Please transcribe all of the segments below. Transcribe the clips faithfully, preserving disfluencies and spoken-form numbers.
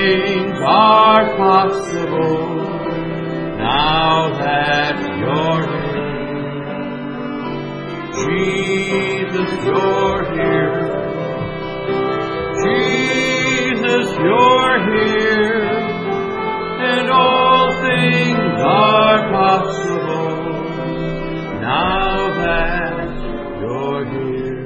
things are possible now that you're here. Jesus, you're here. Jesus, you're here. And all things are possible now that you're here.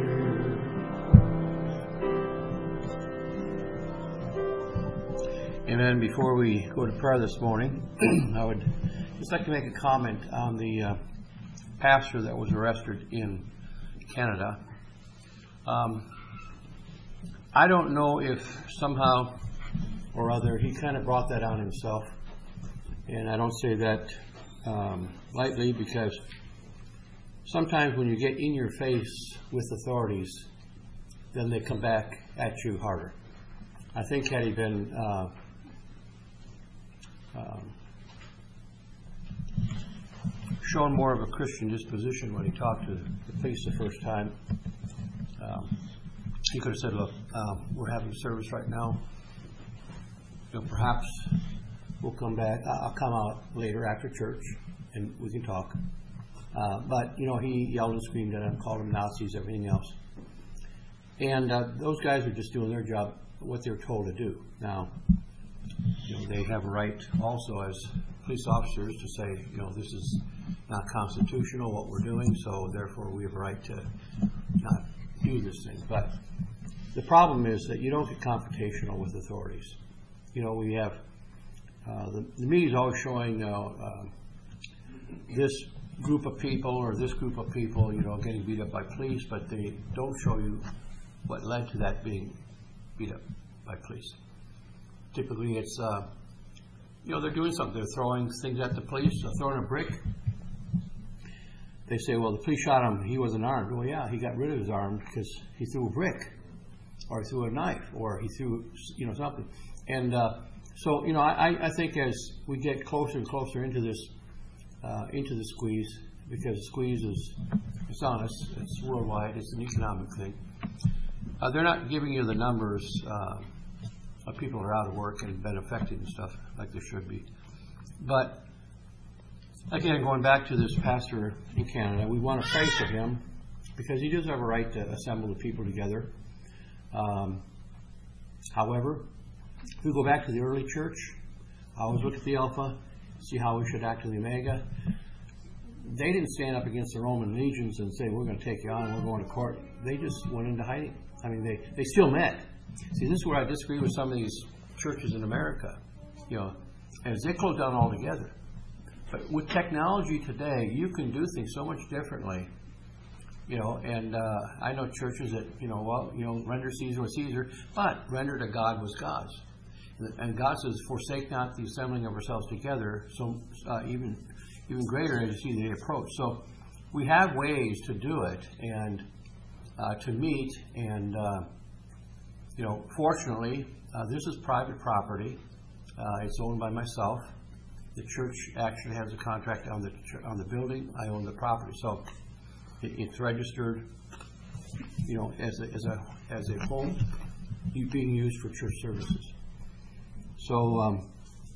Amen. Before we go to prayer this morning, I would just like to make a comment on the uh, pastor that was arrested in Canada. Um, I don't know if somehow or other he kind of brought that on himself. And I don't say that um, lightly, because sometimes when you get in your face with authorities, then they come back at you harder. I think had he been uh, um, shown more of a Christian disposition when he talked to the police the first time, um, he could have said, look, uh, we're having service right now. You know, perhaps we'll come back. I'll come out later after church and we can talk. Uh, but, you know, he yelled and screamed at him, called him Nazis, everything else. And uh, those guys are just doing their job, what they're told to do. Now, you know, they have a right also as police officers to say, you know, this is not constitutional what we're doing, so therefore we have a right to not do this thing. But the problem is that you don't get confrontational with authorities. You know, we have, uh, the, the media is always showing uh, uh, this group of people or this group of people, you know, getting beat up by police, but they don't show you what led to that being beat up by police. Typically it's, uh, you know, they're doing something. They're throwing things at the police, they're throwing a brick. They say, well, the police shot him, he wasn't armed. Well, yeah, he got rid of his arm because he threw a brick, or he threw a knife, or he threw, you know, something. And uh, so, you know, I, I think as we get closer and closer into this, uh, into the squeeze, because the squeeze is, it's on us, it's worldwide, it's an economic thing. Uh, they're not giving you the numbers uh, of people who are out of work and been affected and stuff like they should be. But again, going back to this pastor in Canada, we want to pray for him because he does have a right to assemble the people together. Um, however, if we go back to the early church, I always look at the Alpha, see how we should act in the Omega. They didn't stand up against the Roman legions and say, we're going to take you on, we're going to court. They just went into hiding. I mean, they, they still met. See, this is where I disagree with some of these churches in America. You know, as they closed down altogether. But with technology today, you can do things so much differently. You know, and uh, I know churches that, you know, well, you know, render Caesar what Caesar, but render to God was God's. And God says, forsake not the assembling of ourselves together, so uh, even even greater as you see the approach. So we have ways to do it and uh, to meet, and, uh, you know, fortunately, uh, this is private property. Uh, it's owned by myself. The church actually has a contract on the on the building. I own the property, so it, it's registered, you know, as a as a as a home being used for church services. So, um,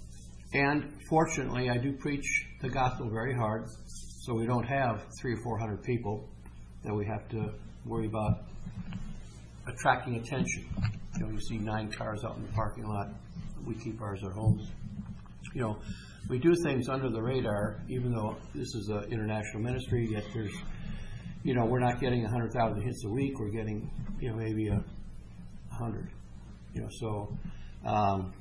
and fortunately, I do preach the gospel very hard, so we don't have three or four hundred people that we have to worry about attracting attention. You know, you see nine cars out in the parking lot. We keep ours at home. You know, we do things under the radar, even though this is an international ministry, yet there's, you know, we're not getting one hundred thousand hits a week. We're getting, you know, maybe a hundred. You know, so um,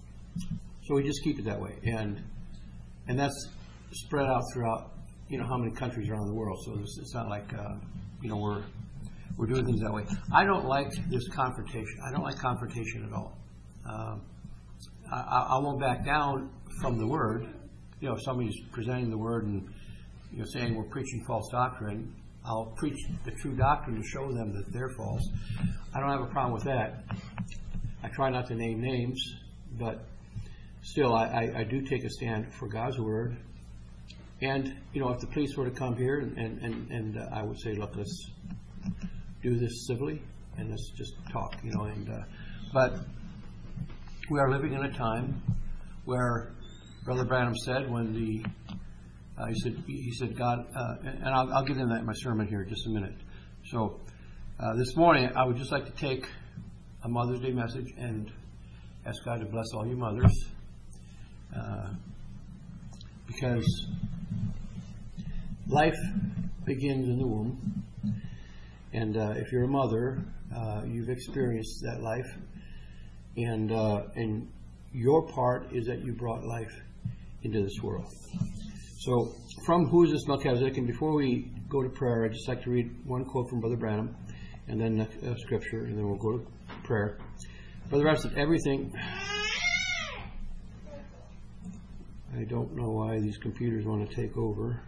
so we just keep it that way, and and that's spread out throughout, you know, how many countries around the world. So it's, it's not like uh, you know we're we're doing things that way. I don't like this confrontation. I don't like confrontation at all. Um, I, I won't back down from the word. You know, if somebody's presenting the word and, you know, saying we're preaching false doctrine, I'll preach the true doctrine to show them that they're false. I don't have a problem with that. I try not to name names, but still, I, I, I do take a stand for God's word. And, you know, if the police were to come here, and, and, and, and uh, I would say, look, let's do this civilly, and let's just talk, you know. And uh, but we are living in a time where Brother Branham said when the uh, he said he said God uh, and I'll, I'll get into that in my sermon here in just a minute. So uh, this morning I would just like to take a Mother's Day message and ask God to bless all you mothers, uh, because life begins in the womb, and uh, if you're a mother, uh, you've experienced that life, and uh, and your part is that you brought life into this world. So, from Who is This Melchizedek? And before we go to prayer, I'd just like to read one quote from Brother Branham, and then a scripture, and then we'll go to prayer. Brother Branham said, everything... I don't know why these computers want to take over.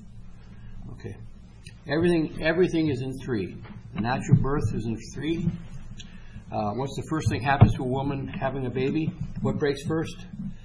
Okay. Everything everything is in three. The natural birth is in three. Uh, what's the first thing happens to a woman having a baby? What breaks first?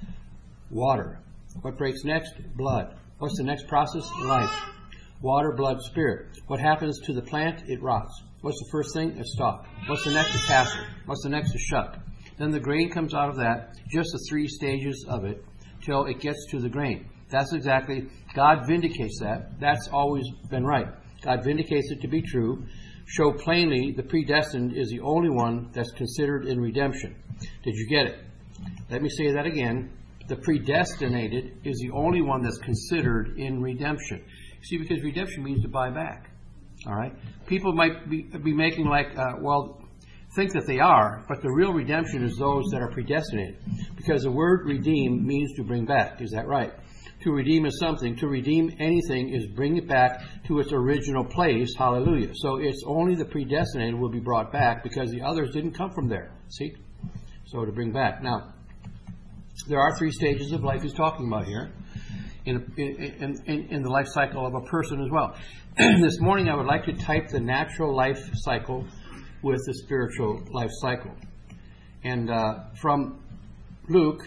Water. What breaks next? Blood. What's the next process? Life. Water, blood, spirit. What happens to the plant? It rots. What's the first thing? A stalk. What's the next? A tassel. What's the next? A shuck. Then the grain comes out of that, just the three stages of it, till it gets to the grain. That's exactly, God vindicates that. That's always been right. God vindicates it to be true. Show plainly the predestined is the only one that's considered in redemption. Did you get it? Let me say that again. The predestinated is the only one that's considered in redemption. See, because redemption means to buy back. All right? People might be, be making like, uh, well, think that they are, but the real redemption is those that are predestinated. Because the word redeem means to bring back. Is that right? To redeem is something. To redeem anything is bring it back to its original place. Hallelujah. So it's only the predestinated will be brought back because the others didn't come from there. See? So to bring back. Now, there are three stages of life he's talking about here in, in, in, in the life cycle of a person as well. This morning I would like to type the natural life cycle with the spiritual life cycle. And uh, from Luke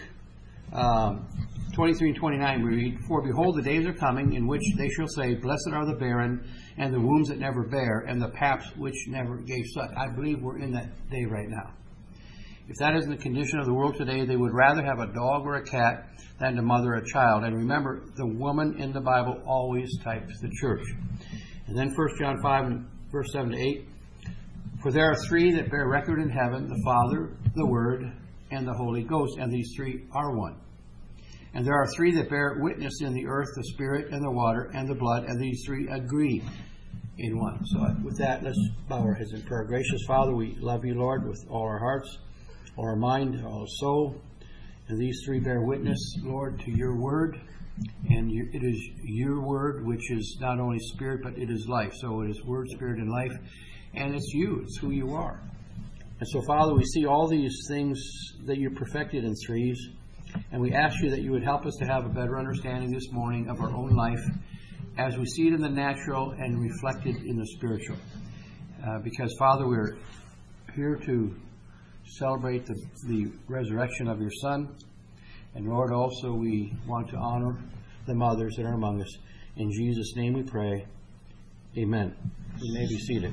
um, twenty-three and twenty-nine we read, For behold, the days are coming in which they shall say, Blessed are the barren, and the wombs that never bear, and the paps which never gave suck. I believe we're in that day right now. If that isn't the condition of the world today, they would rather have a dog or a cat than to mother a child. And remember, the woman in the Bible always types the church. And then First John five, verse seven to eight. For there are three that bear record in heaven, the Father, the Word, and the Holy Ghost, and these three are one. And there are three that bear witness in the earth, the Spirit, and the water, and the blood, and these three agree in one. So with that, let's bow our heads in prayer. Gracious Father, we love you, Lord, with all our hearts, all our mind, all our soul. And these three bear witness, Lord, to your word. And you, it is your word, which is not only spirit, but it is life. So it is word, spirit, and life. And it's you. It's who you are. And so, Father, we see all these things that you perfected in threes. And we ask you that you would help us to have a better understanding this morning of our own life as we see it in the natural and reflected in the spiritual. Uh, because, Father, we're here to celebrate the, the resurrection of your Son. And, Lord, also we want to honor the mothers that are among us. In Jesus' name we pray. Amen. You may be seated.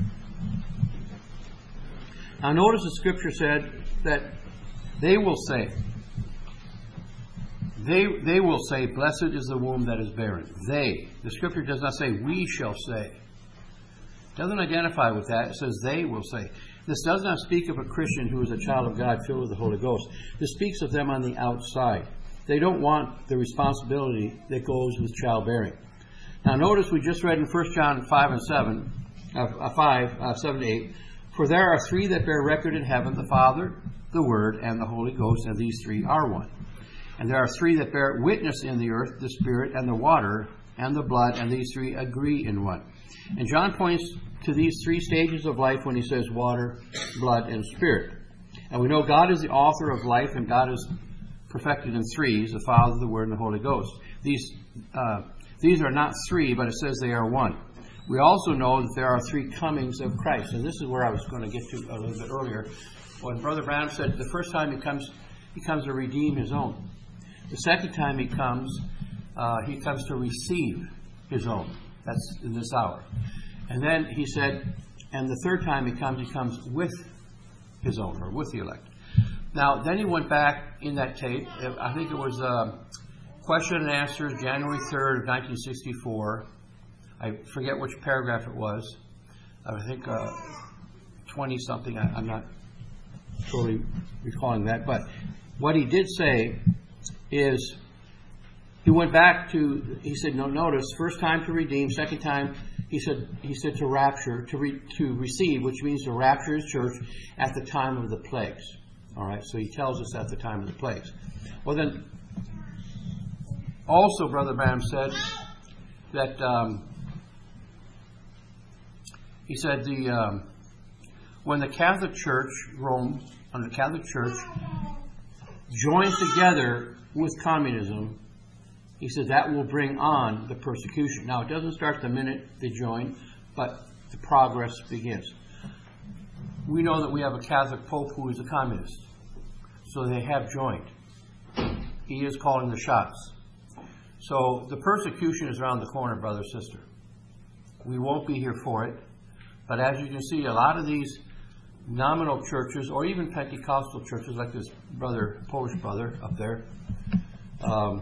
Now, notice the Scripture said that they will say, They they will say, Blessed is the womb that is barren. They. The Scripture does not say, we shall say. It doesn't identify with that. It says, they will say. This does not speak of a Christian who is a child of God filled with the Holy Ghost. This speaks of them on the outside. They don't want the responsibility that goes with childbearing. Now notice we just read in First John five and seven, uh, five, uh, seven to eight, For there are three that bear record in heaven, the Father, the Word, and the Holy Ghost, and these three are one. And there are three that bear witness in the earth, the Spirit, and the water, and the blood, and these three agree in one. And John points to these three stages of life when he says water, blood, and spirit. And we know God is the author of life, and God is perfected in threes, the Father, the Word, and the Holy Ghost. These uh, these are not three, but it says they are one. We also know that there are three comings of Christ. And this is where I was going to get to a little bit earlier. When Brother Branham said the first time he comes, he comes to redeem his own. The second time he comes, uh, he comes to receive his own. That's in this hour. And then he said, and the third time he comes, he comes with his own, or with the elect. Now, then he went back in that tape. I think it was uh, question and answers, January third of nineteen sixty-four. I forget which paragraph it was. I think uh, twenty-something. I'm not totally recalling that. But what he did say is he went back to, he said, no, notice, first time to redeem, second time, he said he said to rapture, to re, to receive, which means to rapture his church at the time of the plagues. All right, so he tells us at the time of the plagues. Well, then, also, Brother Branham said that um, he said the um, when the Catholic Church, Rome, and the Catholic Church joins together with communism, he said that will bring on the persecution. Now, it doesn't start the minute they join, but the progress begins. We know that we have a Catholic Pope who is a communist. So they have joined. He is calling the shots. So the persecution is around the corner, brother, sister. We won't be here for it. But as you can see, a lot of these nominal churches, or even Pentecostal churches, like this brother, Polish brother up there, um,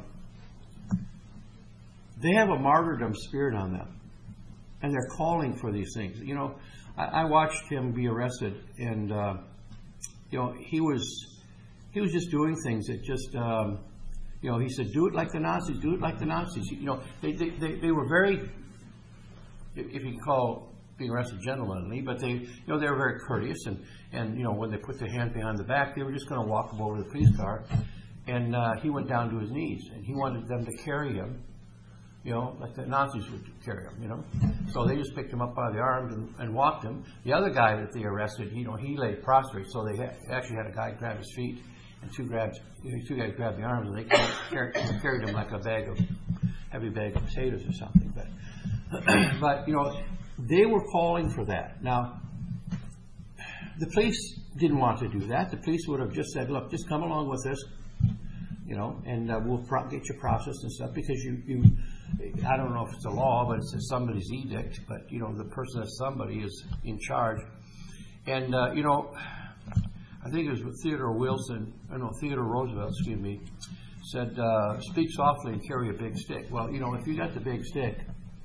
they have a martyrdom spirit on them. And they're calling for these things. You know, I, I watched him be arrested, and, uh, you know, he was... He was just doing things that just, um, you know, he said, do it like the Nazis, do it like the Nazis. You know, they they, they, they were very, if you can call being arrested gentlemanly, but they, you know, they were very courteous. And, and you know, when they put their hand behind the back, they were just going to walk him over to the police car. And uh, he went down to his knees, and he wanted them to carry him, you know, like the Nazis would carry him, you know. So they just picked him up by the arms and, and walked him. The other guy that they arrested, you know, he lay prostrate, so they had, actually had a guy grab his feet. And two grabbed, two guys grabbed the arms, and they carried, carried him like a bag of heavy bag of potatoes or something. But, but you know, they were calling for that. Now, the police didn't want to do that. The police would have just said, "Look, just come along with us, you know, and uh, we'll pro- get you processed and stuff." Because you, you, I don't know if it's a law, but it's somebody's edict. But you know, the person that's somebody is in charge, and uh, you know. I think it was with Theodore Wilson, I know Theodore Roosevelt, excuse me, said, uh, speak softly and carry a big stick. Well, you know, if you got the big stick,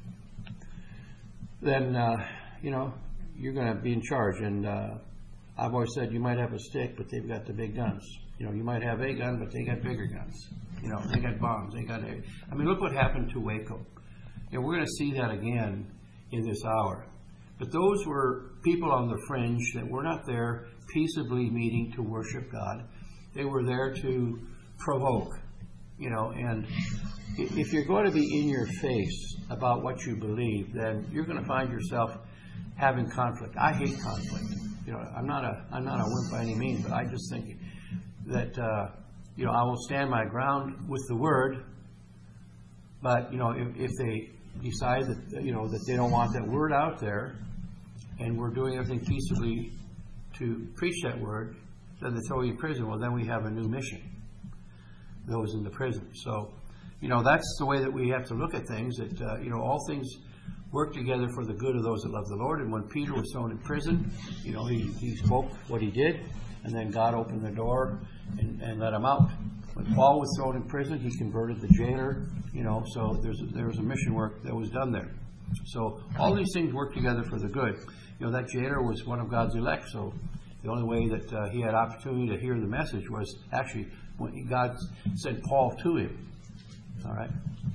then, uh, you know, you're going to be in charge. And uh, I've always said you might have a stick, but they've got the big guns. You know, you might have a gun, but they got bigger guns. You know, they got bombs. They got. A, I mean, look what happened to Waco. You know, we're going to see that again in this hour. But those were people on the fringe that were not there peaceably meeting to worship God. They were there to provoke, you know, and if you're going to be in your face about what you believe, then you're going to find yourself having conflict. I hate conflict. You know, I'm not a I'm not a wimp by any means, but I just think that uh, you know, I will stand my ground with the word. But you know, if, if they decide that you know that they don't want that word out there, and we're doing everything peaceably to preach that word, then they throw you in prison. Well, then we have a new mission. Those in the prison. So, you know, that's the way that we have to look at things. That uh, you know, all things work together for the good of those that love the Lord. And when Peter was thrown in prison, you know, he, he spoke what he did, and then God opened the door and, and let him out. When Paul was thrown in prison, he converted the jailer. You know, so there's there was a mission work that was done there. So all these things work together for the good. You know, that jailer was one of God's elect, so the only way that uh, he had opportunity to hear the message was actually when God sent Paul to him. All right?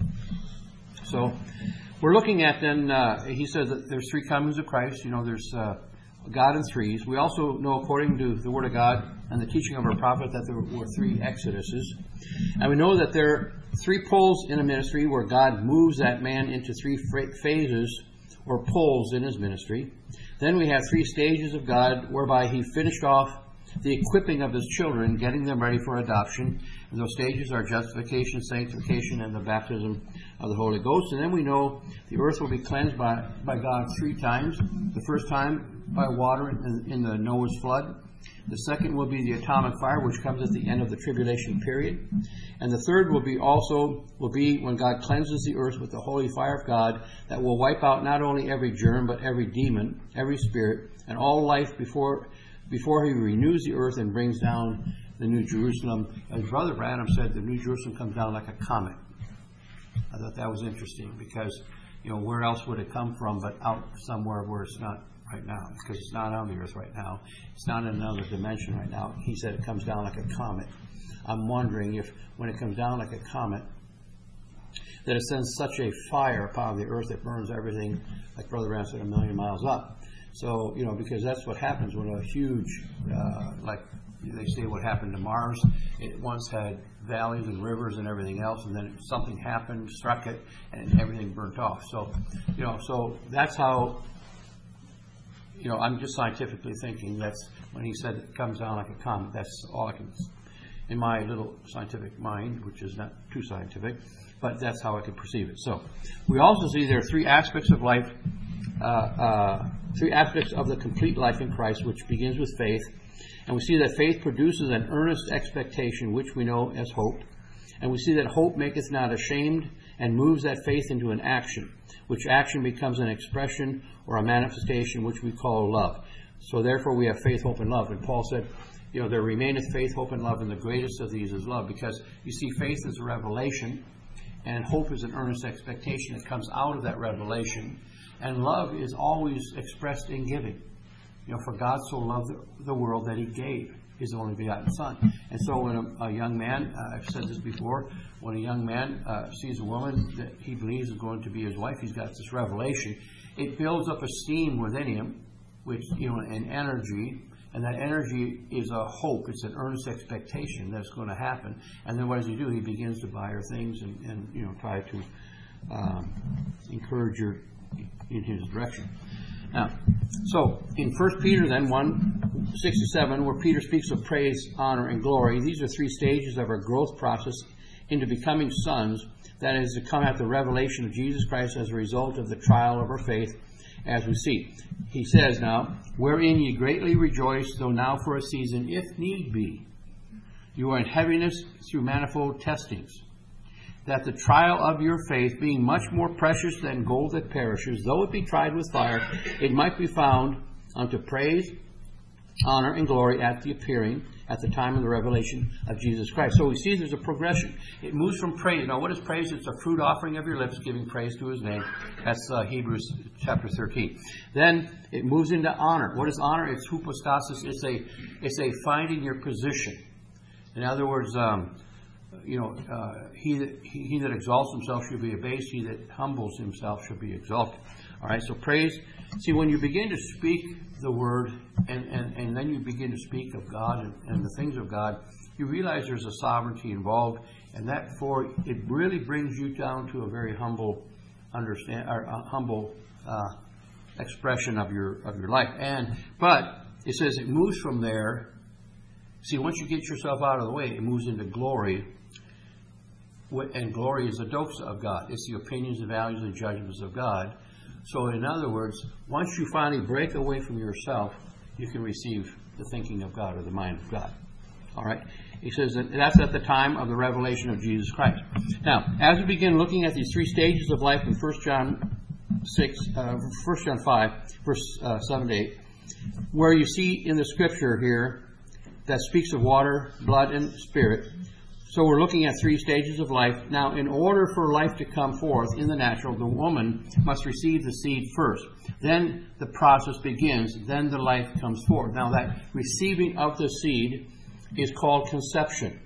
So we're looking at then, uh, he says that there's three comings of Christ. You know, there's uh, God in threes. We also know, according to the Word of God and the teaching of our prophet, that there were three exoduses. And we know that there are three poles in a ministry where God moves that man into three phases or poles in his ministry. Then we have three stages of God whereby he finished off the equipping of his children, getting them ready for adoption. And those stages are justification, sanctification, and the baptism of the Holy Ghost. And then we know the earth will be cleansed by, by God three times. The first time by water in, in the Noah's flood. The second will be the atomic fire, which comes at the end of the tribulation period. And the third will be also will be when God cleanses the earth with the holy fire of God that will wipe out not only every germ, but every demon, every spirit, and all life before before he renews the earth and brings down the New Jerusalem. As Brother Branham said, the New Jerusalem comes down like a comet. I thought that was interesting because, you know, where else would it come from but out somewhere where it's not right now? Because it's not on the earth right now. It's not in another dimension right now. He said it comes down like a comet. I'm wondering if when it comes down like a comet, that it sends such a fire upon the earth that burns everything, like Brother Branham said, a million miles up. So, you know, because that's what happens when a huge, uh, like they say what happened to Mars, it once had valleys and rivers and everything else, and then something happened, struck it, and everything burnt off. So, you know, so that's how, you know, I'm just scientifically thinking that's when he said it comes down like a comet, that's all I can, in my little scientific mind, which is not too scientific, but that's how I can perceive it. So, we also see there are three aspects of life, uh, uh, three aspects of the complete life in Christ, which begins with faith. And we see that faith produces an earnest expectation, which we know as hope. And we see that hope maketh not ashamed and moves that faith into an action, which action becomes an expression or a manifestation, which we call love. So therefore we have faith, hope, and love. And Paul said, you know, there remaineth faith, hope, and love, and the greatest of these is love. Because you see, faith is a revelation, and hope is an earnest expectation that comes out of that revelation. And love is always expressed in giving. You know, for God so loved the world that he gave his only begotten Son. And so when a, a young man, uh, I've said this before, when a young man uh, sees a woman that he believes is going to be his wife, he's got this revelation. It builds up esteem within him, which, you know, an energy, and that energy is a hope. It's an earnest expectation that's going to happen. And then what does he do? He begins to buy her things and, and you know, try to um, encourage her in his direction. Now, so in First Peter then, one sixty-seven, where Peter speaks of praise, honor, and glory, these are three stages of our growth process into becoming sons, that is to come at the revelation of Jesus Christ as a result of the trial of our faith, as we see. He says now, wherein ye greatly rejoice, though now for a season, if need be, you are in heaviness through manifold testings, that the trial of your faith, being much more precious than gold that perishes, though it be tried with fire, it might be found unto praise, honor, and glory at the appearing, at the time of the revelation of Jesus Christ. So we see there's a progression. It moves from praise. Now, what is praise? It's a fruit offering of your lips, giving praise to his name. That's uh, Hebrews chapter thirteen. Then it moves into honor. What is honor? It's hypostasis. It's a, it's a finding your position. In other words, um, you know, uh, he, that, he, he that exalts himself shall be abased. He that humbles himself shall be exalted. All right, so praise. See, when you begin to speak the word and, and, and then you begin to speak of God and, and the things of God, you realize there's a sovereignty involved, and that for it really brings you down to a very humble understand or a humble uh, expression of your of your life. And but it says it moves from there. See, once you get yourself out of the way, it moves into glory. And glory is the doxa of God. It's the opinions, the values, and judgments of God. So in other words, once you finally break away from yourself, you can receive the thinking of God or the mind of God. All right? He says that that's at the time of the revelation of Jesus Christ. Now, as we begin looking at these three stages of life in First John six, uh, First John five, verse uh, seven to eight, where you see in the scripture here that speaks of water, blood, and spirit. So we're looking at three stages of life. Now, in order for life to come forth in the natural, the woman must receive the seed first. Then the process begins. Then the life comes forth. Now, that receiving of the seed is called conception.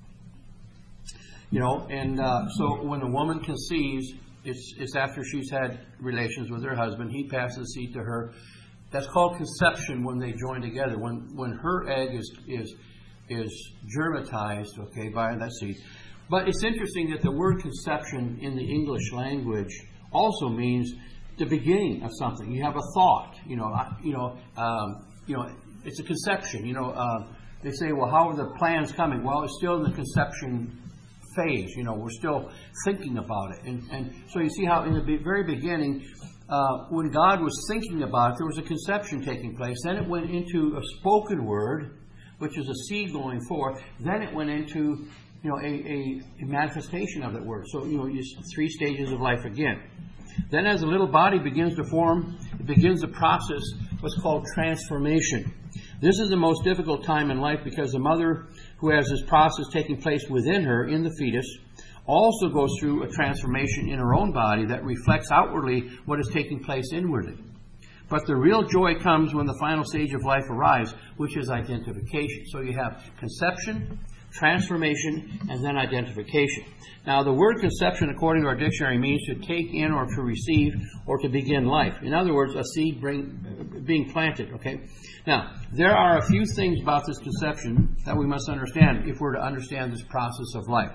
You know, and uh, so when a woman conceives, it's, it's after she's had relations with her husband. He passes the seed to her. That's called conception when they join together. When when her egg is is is germatized, okay, by that seed. But it's interesting that the word conception in the English language also means the beginning of something. You have a thought, you know, you know, um, you know, it's a conception. You know, uh, they say, well, how are the plans coming? Well, it's still in the conception phase. You know, we're still thinking about it, and and so you see how in the be- very beginning, uh, when God was thinking about it, there was a conception taking place. Then it went into a spoken word, which is a seed going forth. Then it went into, you know, a, a, a manifestation of that word. So, you know, three stages of life again. Then as the little body begins to form, it begins the process, what's called transformation. This is the most difficult time in life because the mother who has this process taking place within her in the fetus, also goes through a transformation in her own body that reflects outwardly what is taking place inwardly. But the real joy comes when the final stage of life arrives, which is identification. So you have conception, transformation, and then identification. Now, the word conception, according to our dictionary, means to take in or to receive or to begin life. In other words, a seed bring, being planted, okay? Now, there are a few things about this conception that we must understand if we're to understand this process of life.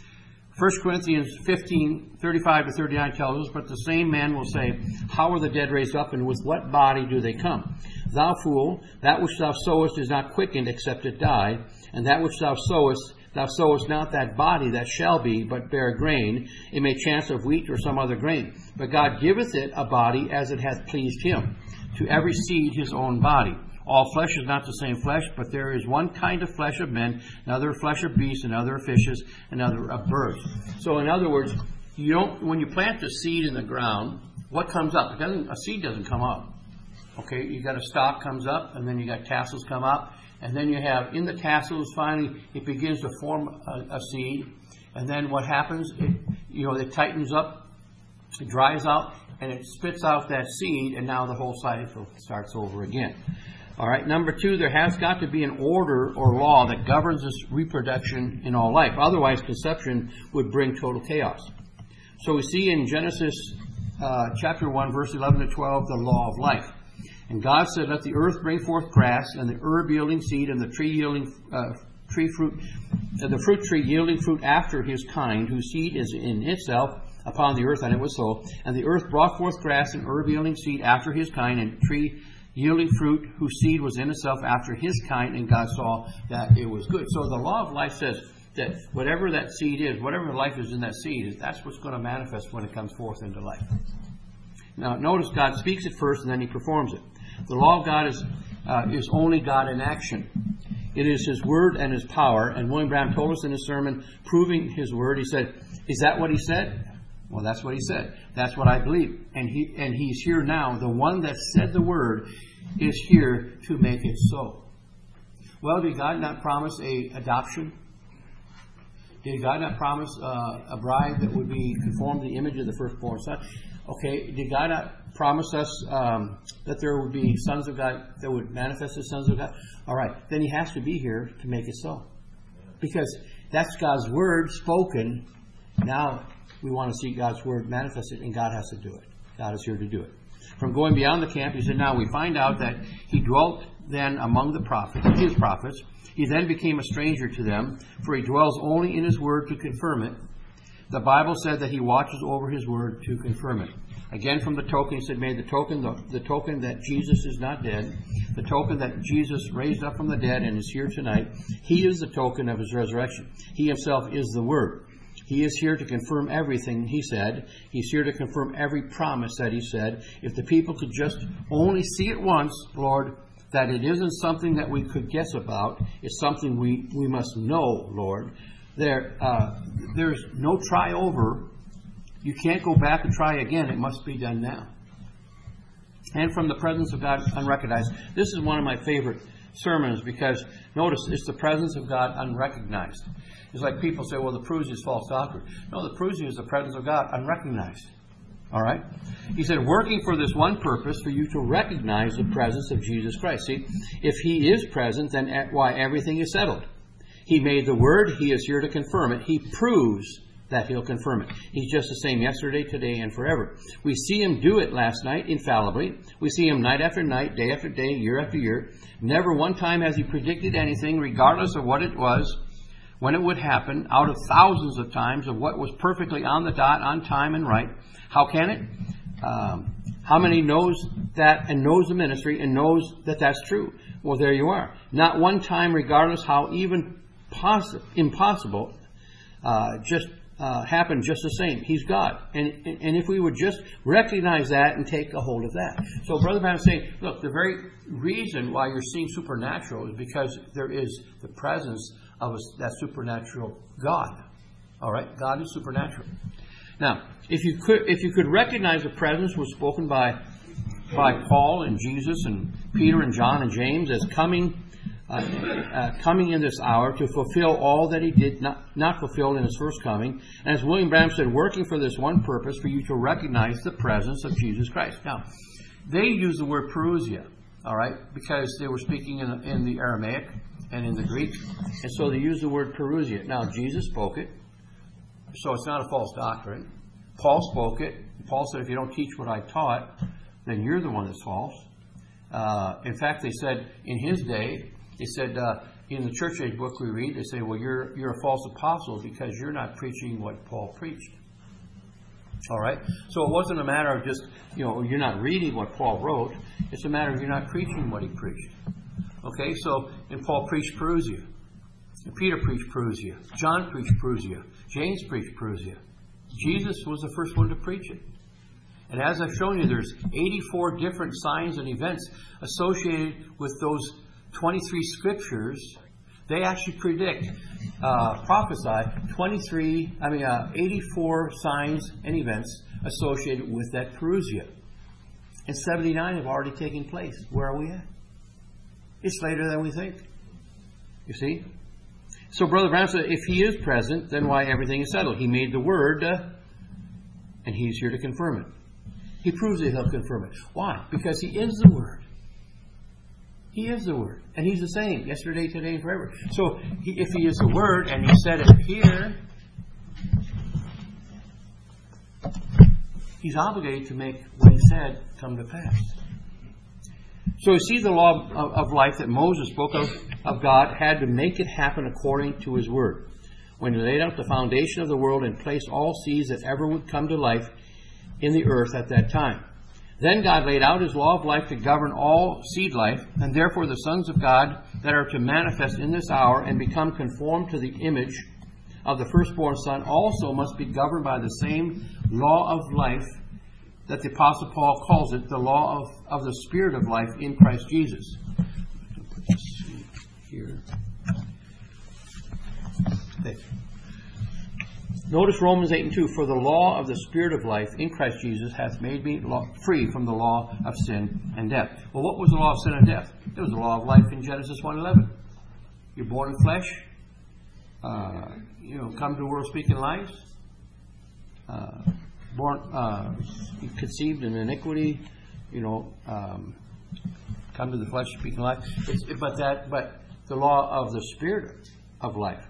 First Corinthians fifteen, thirty-five to thirty-nine tells us, but the same man will say, how are the dead raised up, and with what body do they come? Thou fool, that which thou sowest is not quickened except it die, and that which thou sowest, thou sowest not that body that shall be, but bear grain. It may chance of wheat or some other grain. But God giveth it a body as it hath pleased him. To every seed his own body. All flesh is not the same flesh, but there is one kind of flesh of men, another flesh of beasts, another of fishes, another of birds. So in other words, you don't, when you plant a seed in the ground, what comes up? It doesn't, a seed doesn't come up. Okay, you got a stalk comes up, and then you got tassels come up, and then you have in the tassels, finally, it begins to form a, a seed, and then what happens? It, you know, it tightens up, it dries out, and it spits out that seed, and now the whole cycle starts over again. All right, number two, there has got to be an order or law that governs this reproduction in all life. Otherwise, conception would bring total chaos. So we see in Genesis uh, chapter one, verse eleven to twelve, the law of life. And God said, let the earth bring forth grass, and the herb yielding seed, and the tree yielding uh, tree fruit, uh, the fruit tree yielding fruit after his kind, whose seed is in itself upon the earth, and it was so. And the earth brought forth grass and herb yielding seed after his kind, and tree yielding fruit whose seed was in itself after his kind, and God saw that it was good. So the law of life says that whatever that seed is, whatever life is in that seed, that's what's going to manifest when it comes forth into life. Now notice God speaks it first and then he performs it. The law of God is uh, is only God in action. It is his word and his power. And William Branham told us in his sermon, proving his word, he said, is that what he said? Well, that's what he said. That's what I believe. And he and he's here now. The one that said the word is here to make it so. Well, did God not promise a adoption? Did God not promise uh, a bride that would be conformed to the image of the firstborn son? Okay, did God not promise us um, that there would be sons of God that would manifest as sons of God? All right, then he has to be here to make it so. Because that's God's word spoken. Now we want to see God's word manifested, and God has to do it. God is here to do it. From going beyond the camp, he said, now we find out that he dwelt then among the prophets, his prophets. He then became a stranger to them, for he dwells only in his word to confirm it. The Bible said that he watches over his word to confirm it. Again, from the token, he said, made the token, the, the token that Jesus is not dead, the token that Jesus raised up from the dead and is here tonight. He is the token of his resurrection. He himself is the word. He is here to confirm everything he said. He's here to confirm every promise that he said. If the people could just only see it once, Lord, that it isn't something that we could guess about. It's something we, we must know, Lord. There, uh, there's no try over. You can't go back and try again. It must be done now. And from the presence of God unrecognized. This is one of my favorite sermons because, notice, it's the presence of God unrecognized. It's like people say, well, the Prusian is false doctrine. No, the Prusian is the presence of God unrecognized. All right? He said, working for this one purpose, for you to recognize the presence of Jesus Christ. See, if he is present, then why everything is settled. He made the word. He is here to confirm it. He proves that he'll confirm it. He's just the same yesterday, today, and forever. We see him do it last night infallibly. We see him night after night, day after day, year after year. Never one time has he predicted anything, regardless of what it was, when it would happen, out of thousands of times of what was perfectly on the dot, on time and right. How can it? Um, how many knows that and knows the ministry and knows that that's true? Well, there you are. Not one time, regardless how even poss- impossible, uh, just uh, happened just the same. He's God. And, and if we would just recognize that and take a hold of that. So Brother Branham is saying, look, the very reason why you're seeing supernatural is because there is the presence of that supernatural God. All right? God is supernatural. Now, if you could if you could recognize the presence was spoken by by Paul and Jesus and Peter and John and James as coming uh, uh, coming in this hour to fulfill all that he did not, not fulfill in his first coming. And as William Branham said, working for this one purpose, for you to recognize the presence of Jesus Christ. Now, they use the word parousia, all right, because they were speaking in the, in the Aramaic and in the Greek. And so they use the word parousia. Now, Jesus spoke it, so it's not a false doctrine. Paul spoke it. Paul said, if you don't teach what I taught, then you're the one that's false. Uh, in fact, they said in his day, they said uh, in the church age book we read, they say, well, you're you're a false apostle because you're not preaching what Paul preached. All right? So it wasn't a matter of just, you know, you're not reading what Paul wrote. It's a matter of you're not preaching what he preached. Okay? So, and Paul preached parousia. And Peter preached parousia. John preached parousia. James preached parousia. Jesus was the first one to preach it. And as I've shown you, there's eighty-four different signs and events associated with those twenty-three scriptures. They actually predict, uh, prophesy, twenty-three, I mean, uh, eighty-four signs and events associated with that parousia. And seventy-nine have already taken place. Where are we at? It's later than we think. You see? So Brother Branham said, if he is present, then why everything is settled? He made the word, uh, and he's here to confirm it. He proves that he'll confirm it. Why? Because he is the word. He is the word. And he's the same yesterday, today, and forever. So he, if he is the word, and he said it here, he's obligated to make what he said come to pass. So you see, the law of, of life that Moses spoke of, of God had to make it happen according to his word. When he laid out the foundation of the world and placed all seeds that ever would come to life in the earth at that time. Then God laid out his law of life to govern all seed life, and therefore the sons of God that are to manifest in this hour and become conformed to the image of the firstborn Son also must be governed by the same law of life that the Apostle Paul calls it, the law of, of the Spirit of life in Christ Jesus. I'll put this here. There. Notice Romans eight and two. For the law of the Spirit of life in Christ Jesus hath made me law, free from the law of sin and death. Well, what was the law of sin and death? It was the law of life in Genesis one eleven. You're born in flesh. Uh, you know, come to the world speaking lies. Uh, born, uh, conceived in iniquity. You know, um, come to the flesh speaking lies. It's, but that, but the law of the Spirit of life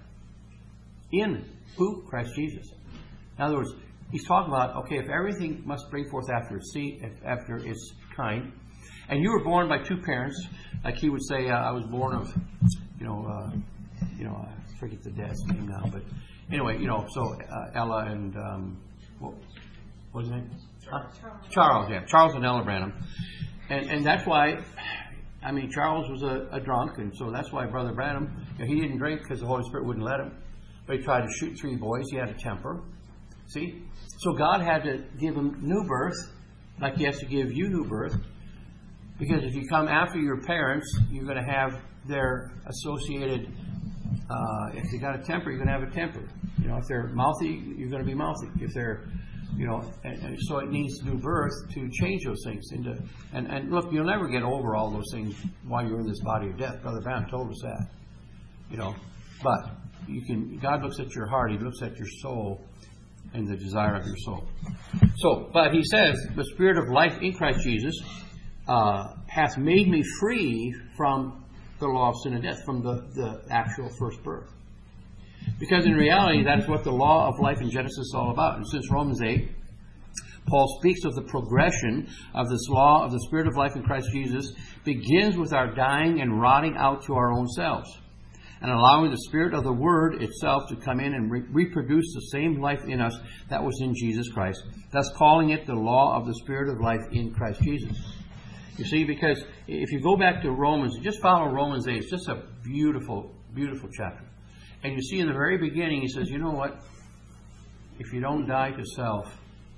in who? Christ Jesus. In other words, he's talking about, okay, if everything must bring forth after its seed, if, after its kind, and you were born by two parents, like he would say, uh, I was born of, you know, uh, you know, I forget the dad's name now, but anyway, you know, so uh, Ella and, um, what, what was his name? Charles. Huh? Charles, yeah, Charles and Ella Branham. And, and that's why, I mean, Charles was a, a drunk, and so that's why Brother Branham, you know, he didn't drink because the Holy Spirit wouldn't let him. But he tried to shoot three boys. He had a temper. See? So God had to give him new birth, like he has to give you new birth. Because if you come after your parents, you're going to have their associated, uh, if they got a temper, you're going to have a temper. You know, if they're mouthy, you're going to be mouthy. If they're, you know, and, and so it needs new birth to change those things. Into, and, and look, you'll never get over all those things while you're in this body of death. Brother Branham told us that. You know, but you can. God looks at your heart. He looks at your soul and the desire of your soul. So, but he says, the Spirit of life in Christ Jesus uh, hath made me free from the law of sin and death, from the, the actual first birth. Because in reality, that is what the law of life in Genesis is all about. And since Romans eight, Paul speaks of the progression of this law of the Spirit of life in Christ Jesus begins with our dying and rotting out to our own selves, and allowing the Spirit of the Word itself to come in and re- reproduce the same life in us that was in Jesus Christ, thus calling it the law of the Spirit of life in Christ Jesus. You see, because if you go back to Romans, just follow Romans eight. It's just a beautiful, beautiful chapter. And you see in the very beginning, he says, you know what? If you don't die to self,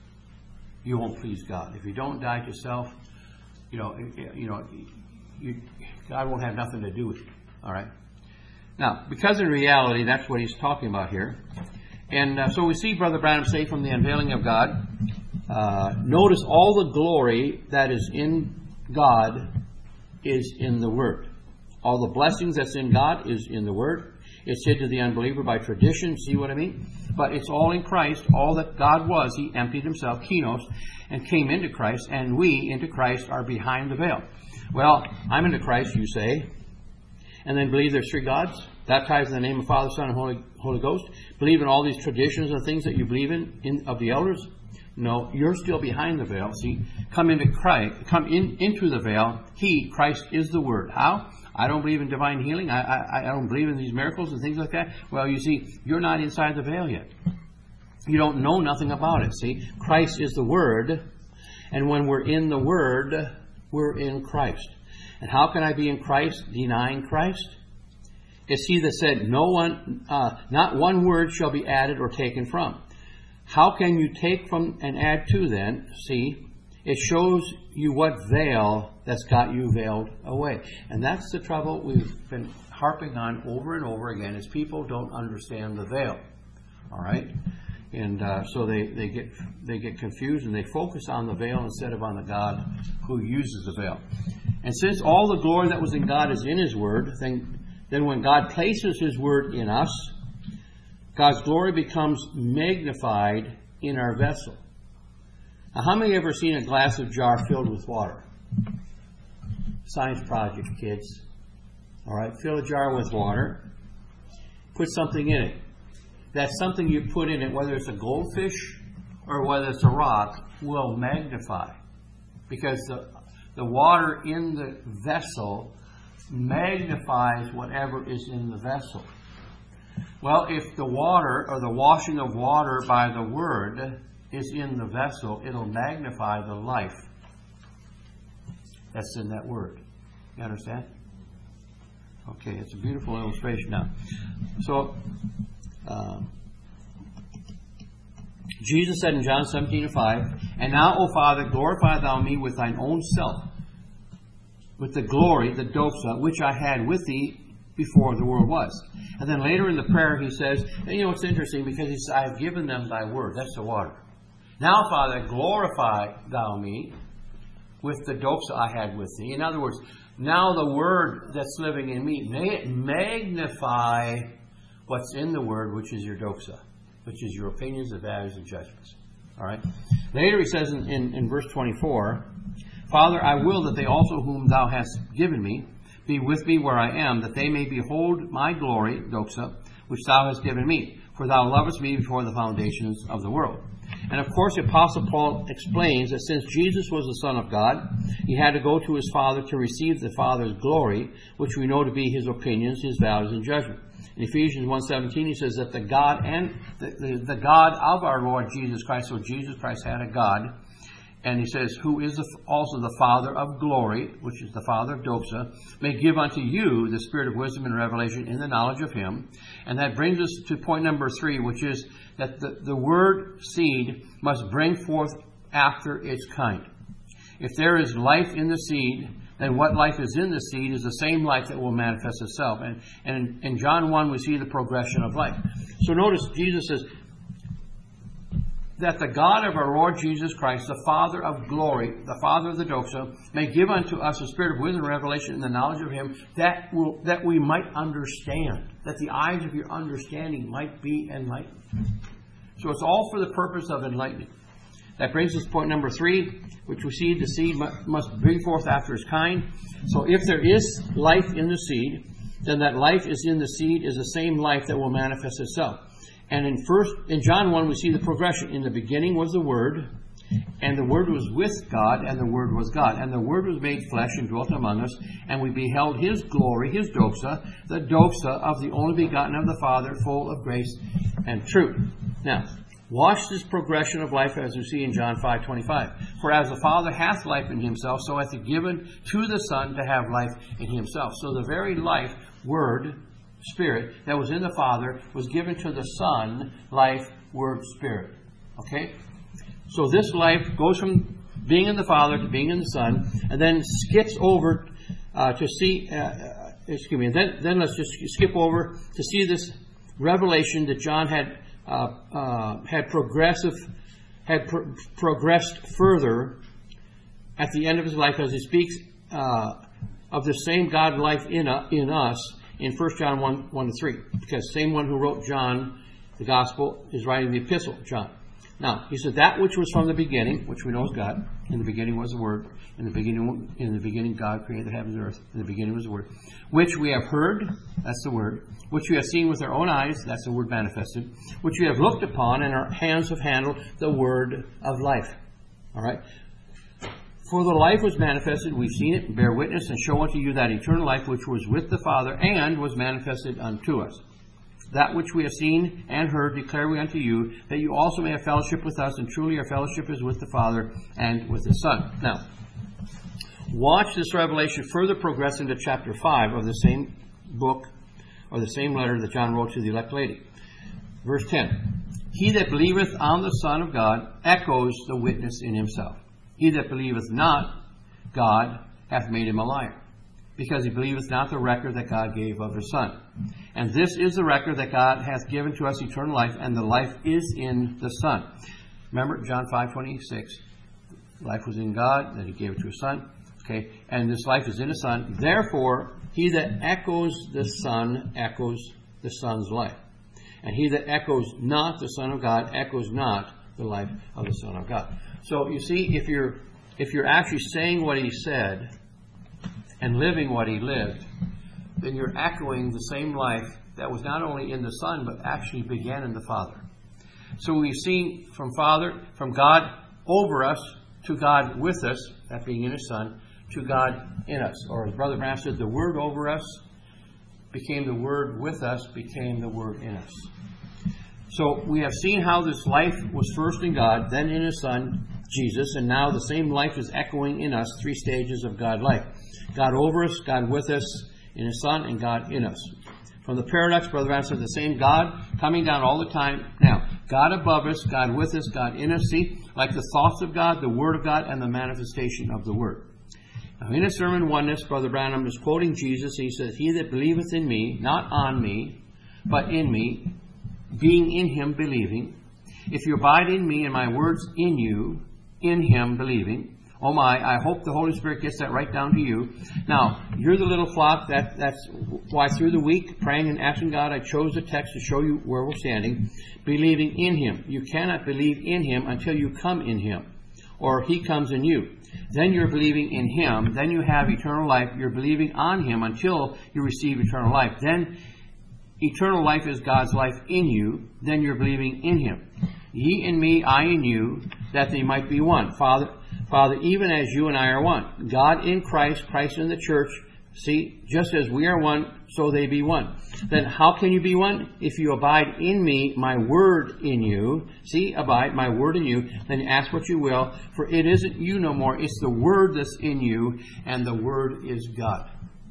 you won't please God. If you don't die to self, you know, you know, you, God won't have nothing to do with you. All right? Now, because in reality, that's what he's talking about here. And uh, so we see Brother Branham say from the unveiling of God, uh, notice all the glory that is in God is in the Word. All the blessings that's in God is in the Word. It's hid to the unbeliever by tradition. See what I mean? But it's all in Christ. All that God was, He emptied Himself, Kenos, and came into Christ. And we, into Christ, are behind the veil. Well, I'm into Christ, you say. And then believe there's three gods. Baptized in the name of Father, Son, and Holy, Holy Ghost. Believe in all these traditions and things that you believe in, in of the elders. No, you're still behind the veil. See, come into Christ, come in into the veil. He, Christ, is the Word. How? I don't believe in divine healing. I, I, I don't believe in these miracles and things like that. Well, you see, you're not inside the veil yet. You don't know nothing about it. See, Christ is the Word, and when we're in the Word, we're in Christ. And how can I be in Christ, denying Christ? It's He that said, "No one, uh, not one word shall be added or taken from." How can you take from and add to then? See, it shows you what veil that's got you veiled away. And that's the trouble we've been harping on over and over again, is people don't understand the veil. All right? And uh, so they, they get they get confused and they focus on the veil instead of on the God who uses the veil. And since all the glory that was in God is in His Word, then, then when God places His Word in us, God's glory becomes magnified in our vessel. Now, how many have ever seen a glass of jar filled with water? Science project, kids. All right, fill a jar with water. Put something in it. That something you put in it, whether it's a goldfish or whether it's a rock, will magnify. Because the, the water in the vessel magnifies whatever is in the vessel. Well, if the water, or the washing of water by the Word, is in the vessel, it'll magnify the life that's in that Word. You understand? Okay, it's a beautiful illustration now. So, um, Jesus said in John seventeen and five, "And now, O Father, glorify Thou me with Thine own self, with the glory, the doxa, which I had with Thee before the world was." And then later in the prayer he says, and you know, it's interesting because he says, "I have given them Thy word." That's the water. "Now, Father, glorify Thou me with the doxa I had with Thee." In other words, now the word that's living in me, may it magnify what's in the word, which is your doxa, which is your opinions, and values, and judgments. All right. Later he says in, in, in verse twenty-four, "Father, I will that they also whom Thou hast given me be with me where I am, that they may behold my glory," doxa, "which Thou hast given me. For Thou lovest me before the foundations of the world." And of course, the Apostle Paul explains that since Jesus was the Son of God, He had to go to His Father to receive the Father's glory, which we know to be His opinions, His values, and judgment. In Ephesians one seventeen, he says that the God and the, the, the God of our Lord Jesus Christ, so Jesus Christ had a God, and he says, "who is the, also the Father of glory," which is the Father of doxa, "may give unto you the spirit of wisdom and revelation in the knowledge of Him." And that brings us to point number three, which is that the, the word seed must bring forth after its kind. If there is life in the seed, then what life is in the seed is the same life that will manifest itself. And, and in, in John one, we see the progression of life. So notice, Jesus says, that the God of our Lord Jesus Christ, the Father of glory, the Father of the doxa, may give unto us a spirit of wisdom and revelation in the knowledge of Him, that will that we might understand, that the eyes of your understanding might be enlightened. So it's all for the purpose of enlightening. That brings us to point number three, which we see the seed must bring forth after its kind. So if there is life in the seed, then that life is in the seed is the same life that will manifest itself. And in first in John one, we see the progression. In the beginning was the Word, and the Word was with God, and the Word was God. And the Word was made flesh and dwelt among us, and we beheld His glory, His doxa, the doxa of the only begotten of the Father, full of grace and truth. Now, watch this progression of life as we see in John five twenty-five. "For as the Father hath life in Himself, so hath He given to the Son to have life in Himself." So the very life, Word, Spirit, that was in the Father was given to the Son, life, Word, Spirit. Okay? So this life goes from being in the Father to being in the Son, and then skips over uh, to see, uh, uh, excuse me, and then, then let's just skip over to see this revelation that John had uh, uh, had progressive, had pro- progressed further at the end of his life as he speaks uh, of the same God life in, uh, in us in First John one, one to three. Because the same one who wrote John, the Gospel, is writing the Epistle, John. Now, he said, that which was from the beginning, which we know is God. In the beginning was the Word. In the beginning, in the beginning God created the heavens and earth. In the beginning was the Word. Which we have heard, that's the Word. Which we have seen with our own eyes, that's the Word manifested. Which we have looked upon, and our hands have handled, the Word of life. All right? For the life was manifested, we've seen it, bear witness, and show unto you that eternal life which was with the Father, and was manifested unto us. That which we have seen and heard declare we unto you, that you also may have fellowship with us, and truly our fellowship is with the Father and with the Son. Now, watch this revelation further progress into chapter five of the same book, or the same letter that John wrote to the elect lady. Verse ten. He that believeth on the Son of God echoes the witness in himself. He that believeth not God hath made him a liar, because he believeth not the record that God gave of the Son. And this is the record that God hath given to us eternal life, and the life is in the Son. Remember John five twenty-six. Life was in God, then he gave it to his Son. Okay, and this life is in the Son. Therefore, he that echoes the Son echoes the Son's life. And he that echoes not the Son of God echoes not the life of the Son of God. So you see, if you're if you're actually saying what he said and living what he lived, then you're echoing the same life that was not only in the Son, but actually began in the Father. So we've seen from Father, from God over us, to God with us, that being in his Son, to God in us. Or as Brother Branham said, the Word over us became the Word with us, became the Word in us. So we have seen how this life was first in God, then in his Son, Jesus, and now the same life is echoing in us, three stages of God life. God over us, God with us in his Son, and God in us. From the paradox, Brother Branham said the same God coming down all the time. Now, God above us, God with us, God in us. See, like the thoughts of God, the Word of God, and the manifestation of the Word. Now, in his sermon Oneness, Brother Branham is quoting Jesus. He says, he that believeth in me, not on me, but in me, being in him, believing. If you abide in me and my words in you, in him, believing. Oh my, I hope the Holy Spirit gets that right down to you. Now, you're the little flock. That, that's why through the week, praying and asking God, I chose the text to show you where we're standing. Believing in him. You cannot believe in him until you come in him, or he comes in you. Then you're believing in him. Then you have eternal life. You're believing on him until you receive eternal life. Then eternal life is God's life in you. Then you're believing in him. Ye in me, I in you, that they might be one. Father, Father, even as you and I are one. God in Christ, Christ in the church. See, just as we are one, so they be one. Then how can you be one? If you abide in me, my word in you. See, abide, my word in you. Then ask what you will. For it isn't you no more. It's the word that's in you. And the word is God.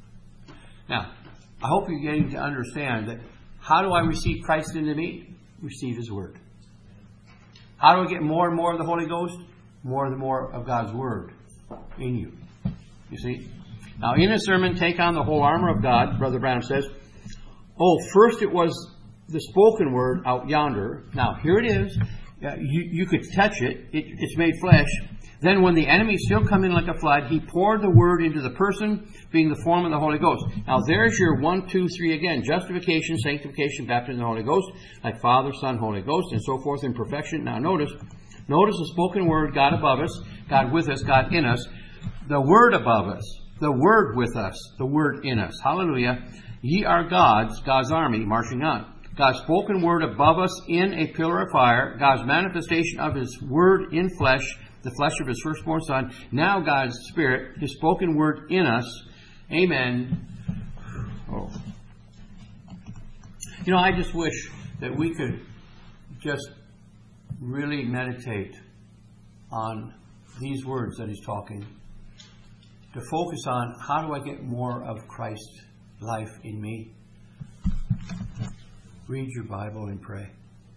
Now, I hope you're getting to understand that how do I receive Christ into me? Receive his word. How do I get more and more of the Holy Ghost? More and more of God's word in you. You see? Now, in his sermon, Take on the Whole Armor of God, Brother Branham says, oh, first it was the spoken word out yonder. Now, here it is. Uh, you, you could touch it. it. It's made flesh. Then when the enemy still come in like a flood, he poured the word into the person, being the form of the Holy Ghost. Now, there's your one, two, three again. Justification, sanctification, baptism in the Holy Ghost, like Father, Son, Holy Ghost, and so forth in perfection. Now, notice, notice the spoken word, God above us, God with us, God in us. The word above us. The word with us, the word in us. Hallelujah. Ye are God's, God's army, marching on. God's spoken word above us in a pillar of fire. God's manifestation of his word in flesh, the flesh of his firstborn Son. Now God's Spirit, his spoken word in us. Amen. Oh. You know, I just wish that we could just really meditate on these words that he's talking, to focus on how do I get more of Christ's life in me. Read your Bible and pray.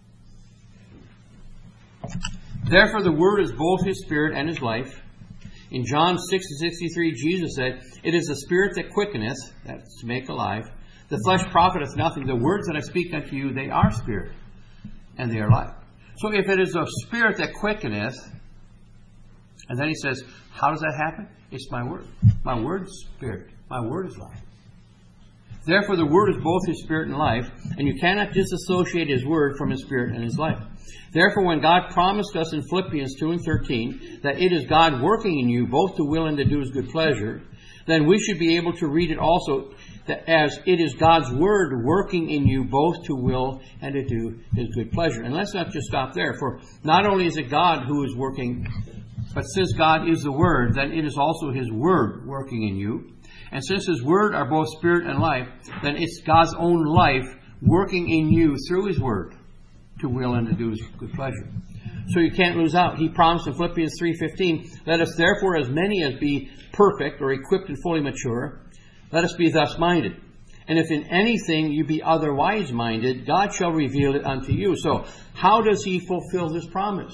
Therefore the Word is both his Spirit and his life. In John six sixty-three, Jesus said, it is the Spirit that quickeneth, that's to make alive. The flesh profiteth nothing. The words that I speak unto you, they are Spirit, and they are life. So if it is the Spirit that quickeneth, and then he says, how does that happen? It's my word. My word's Spirit. My word is life. Therefore, the Word is both His Spirit and life, and you cannot disassociate His Word from His Spirit and His life. Therefore, when God promised us in Philippians two and thirteen that it is God working in you both to will and to do His good pleasure, then we should be able to read it also that as it is God's Word working in you both to will and to do His good pleasure. And let's not just stop there, for not only is it God who is working, but since God is the Word, then it is also His Word working in you. And since His Word are both Spirit and life, then it's God's own life working in you through His Word to will and to do His good pleasure. So you can't lose out. He promised in Philippians three fifteen, let us therefore as many as be perfect or equipped and fully mature, let us be thus minded. And if in anything you be otherwise minded, God shall reveal it unto you. So how does He fulfill this promise?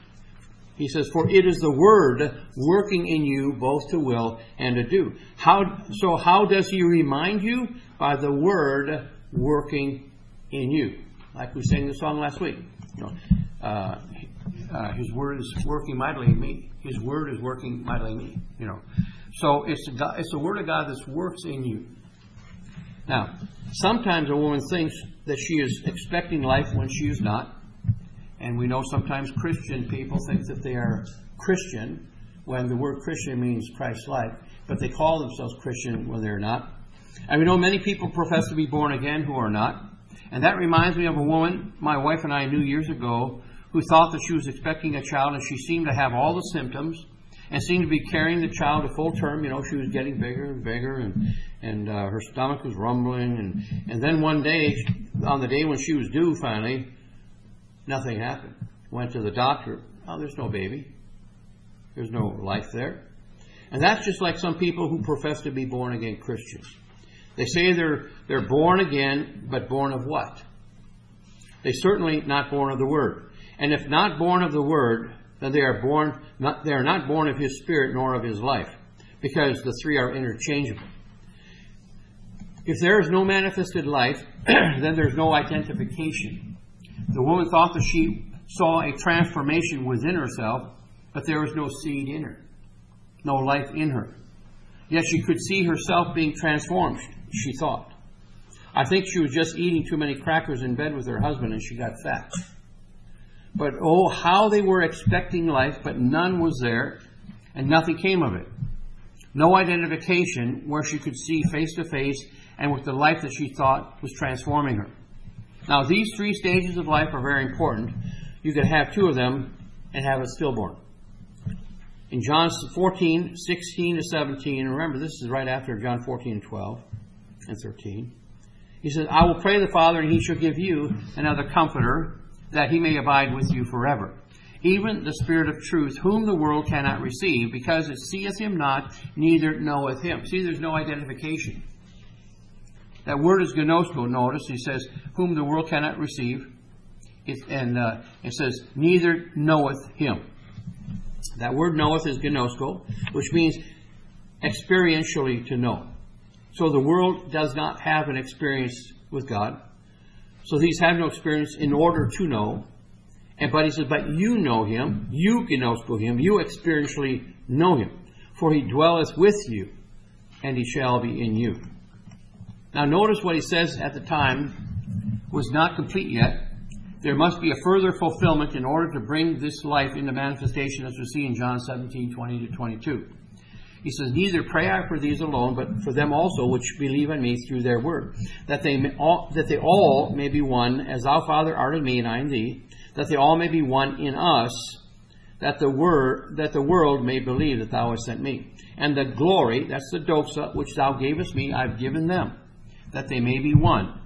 He says, for it is the Word working in you both to will and to do. How, so how does He remind you? By the Word working in you. Like we sang the song last week. You know, uh, uh, His Word is working mightily in me. His Word is working mightily in me. You know, so it's the, God, it's the Word of God that works in you. Now, sometimes a woman thinks that she is expecting life when she is not. And we know sometimes Christian people think that they are Christian when the word Christian means Christ-like, but they call themselves Christian when they're not. And we know many people profess to be born again who are not. And that reminds me of a woman my wife and I knew years ago who thought that she was expecting a child, and she seemed to have all the symptoms and seemed to be carrying the child to full term. You know, she was getting bigger and bigger, and and uh, her stomach was rumbling. And, and then one day, on the day when she was due finally, nothing happened. Went to the doctor. Oh, there's no baby. There's no life there. And that's just like some people who profess to be born again Christians. They say they're they're born again, but born of what? They're certainly not born of the Word. And if not born of the Word, then they are born not they are not born of His Spirit nor of His life, because the three are interchangeable. If there is no manifested life, then there's no identification. The woman thought that she saw a transformation within herself, but there was no seed in her, no life in her. Yet she could see herself being transformed, she thought. I think she was just eating too many crackers in bed with her husband and she got fat. But oh, how they were expecting life, but none was there and nothing came of it. No identification where she could see face to face and with the life that she thought was transforming her. Now, these three stages of life are very important. You could have two of them and have it stillborn. In John fourteen, sixteen to seventeen, and remember this is right after John fourteen, twelve and thirteen. He says, I will pray the Father, and He shall give you another Comforter, that He may abide with you forever. Even the Spirit of truth, whom the world cannot receive, because it seeth Him not, neither knoweth Him. See, there's no identification. That word is gnosko, notice. He says, whom the world cannot receive. It, and uh, it says, neither knoweth Him. That word knoweth is gnosko, which means experientially to know. So the world does not have an experience with God. So these have no experience in order to know. And but he says, but you know Him, you gnosko Him, you experientially know Him. For He dwelleth with you, and He shall be in you. Now notice what he says at the time was not complete yet. There must be a further fulfillment in order to bring this life into manifestation, as we see in John seventeen, twenty to twenty-two. He says, neither pray I for these alone, but for them also which believe on me through their word, that they may all, that they all may be one, as thou, Father, art in me and I in thee, that they all may be one in us, that the word that the world may believe that thou hast sent me. And the glory, that's the doxa, which thou gavest me, I've given them, that they may be one,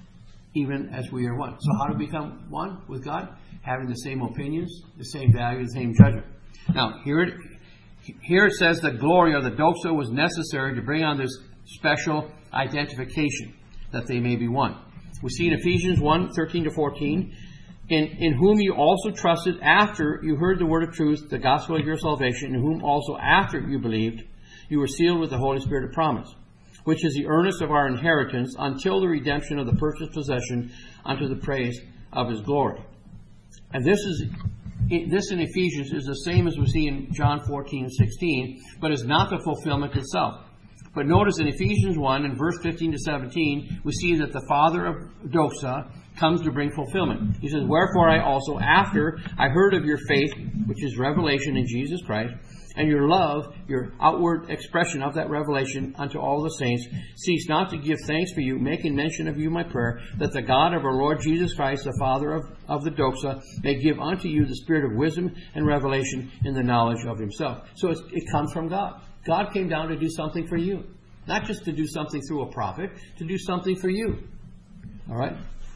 even as we are one. So how to become one with God? Having the same opinions, the same value, the same judgment. Now, here it, here it says the glory or the doxa was necessary to bring on this special identification, that they may be one. We see in Ephesians one, thirteen to fourteen, in, in whom you also trusted after you heard the word of truth, the gospel of your salvation, in whom also after you believed, you were sealed with the Holy Spirit of promise, which is the earnest of our inheritance until the redemption of the purchased possession unto the praise of His glory. And this is this in Ephesians is the same as we see in John fourteen, sixteen, but is not the fulfillment itself. But notice in Ephesians one, in verse fifteen to seventeen, we see that the father of doxa comes to bring fulfillment. He says, wherefore I also, after I heard of your faith, which is revelation in Jesus Christ, and your love, your outward expression of that revelation unto all the saints, cease not to give thanks for you, making mention of you my prayer, that the God of our Lord Jesus Christ, the Father of, of the doxa, may give unto you the spirit of wisdom and revelation in the knowledge of himself. So it's, it comes from God. God came down to do something for you. Not just to do something through a prophet, to do something for you. All right?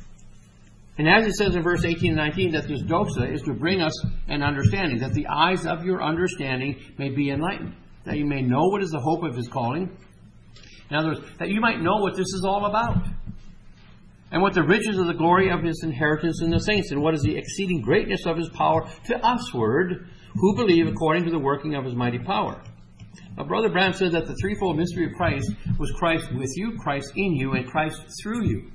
And as it says in verse eighteen and nineteen, that this doxa is to bring us an understanding, that the eyes of your understanding may be enlightened, that you may know what is the hope of his calling. In other words, that you might know what this is all about, and what the riches of the glory of his inheritance in the saints, and what is the exceeding greatness of his power to usward, who believe according to the working of his mighty power. Now, Brother Branham said that the threefold mystery of Christ was Christ with you, Christ in you, and Christ through you.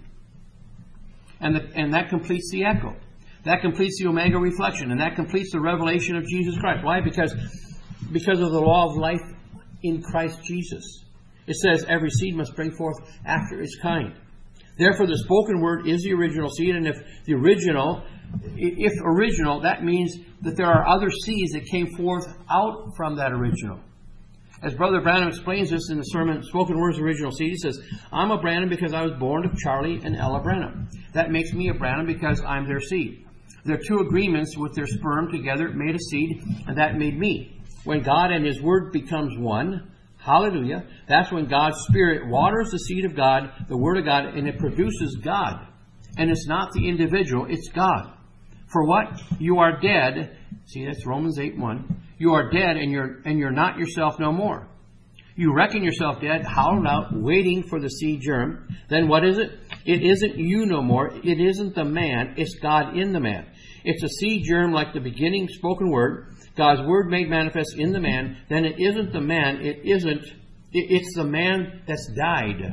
And, the, and that completes the echo. That completes the Omega reflection. And that completes the revelation of Jesus Christ. Why? Because, because of the law of life in Christ Jesus. It says every seed must bring forth after its kind. Therefore, the spoken word is the original seed. And if the original, if original, that means that there are other seeds that came forth out from that original. As Brother Branham explains this in the sermon, Spoken Words Original Seed, he says, I'm a Branham because I was born of Charlie and Ella Branham. That makes me a Branham because I'm their seed. Their two agreements with their sperm together made a seed, and that made me. When God and His Word becomes one, hallelujah, that's when God's Spirit waters the seed of God, the Word of God, and it produces God. And it's not the individual, it's God. For what? You are dead. See, that's Romans eight one. You are dead and you're and you're not yourself no more. You reckon yourself dead, hollowed out, waiting for the seed germ. Then what is it? It isn't you no more. It isn't the man. It's God in the man. It's a seed germ like the beginning spoken word. God's word made manifest in the man. Then it isn't the man. It isn't. It's the man that's died.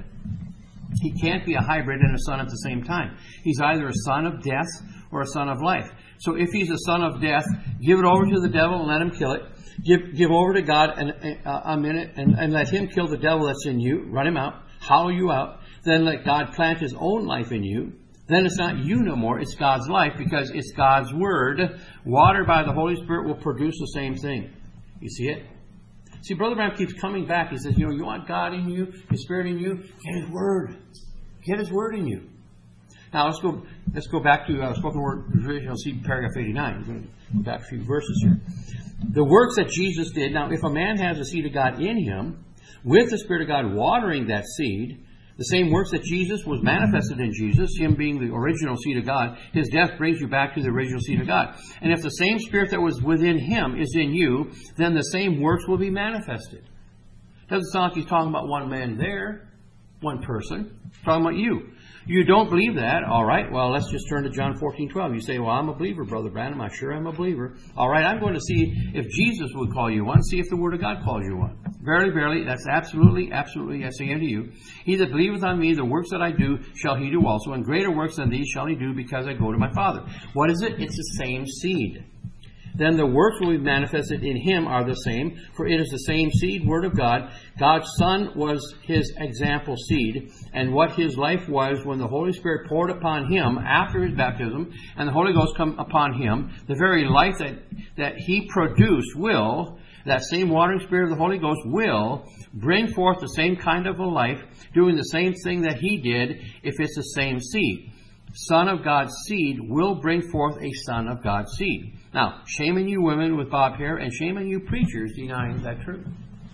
He can't be a hybrid and a son at the same time. He's either a son of death or a son of life. So if he's a son of death, give it over to the devil and let him kill it. Give give over to God an, a, a minute and, and let him kill the devil that's in you. Run him out. Hollow you out. Then let God plant His own life in you. Then it's not you no more. It's God's life because it's God's Word. Watered by the Holy Spirit will produce the same thing. You see it? See, Brother Branham keeps coming back. He says, you know, you want God in you, His Spirit in you? Get His Word. Get His Word in you. Now, let's go let's go back to uh, Spoken Word Original Seed, paragraph eighty-nine. We're going to go back a few verses here. The works that Jesus did. Now, if a man has the seed of God in him, with the Spirit of God watering that seed, the same works that Jesus was manifested in Jesus, Him being the original seed of God, His death brings you back to the original seed of God. And if the same Spirit that was within Him is in you, then the same works will be manifested. Doesn't sound like He's talking about one man there, one person. He's talking about you. You don't believe that? All right, well, let's just turn to John fourteen twelve. You say, well, I'm a believer, Brother Branham. I'm sure I'm a believer. All right, I'm going to see if Jesus would call you one. See if the Word of God calls you one. Verily, verily, that's absolutely, absolutely, I say unto you, he that believeth on me, the works that I do, shall he do also. And greater works than these shall he do, because I go to my Father. What is it? It's the same seed. Then the works will be manifested in him are the same, for it is the same seed, Word of God. God's Son was his example seed, and what his life was when the Holy Spirit poured upon him after his baptism, and the Holy Ghost come upon him, the very life that, that he produced will, that same watering Spirit of the Holy Ghost will bring forth the same kind of a life, doing the same thing that he did if it's the same seed. Son of God's seed will bring forth a son of God's seed. Now, shame on you women with bob hair, and shame on you preachers denying that truth.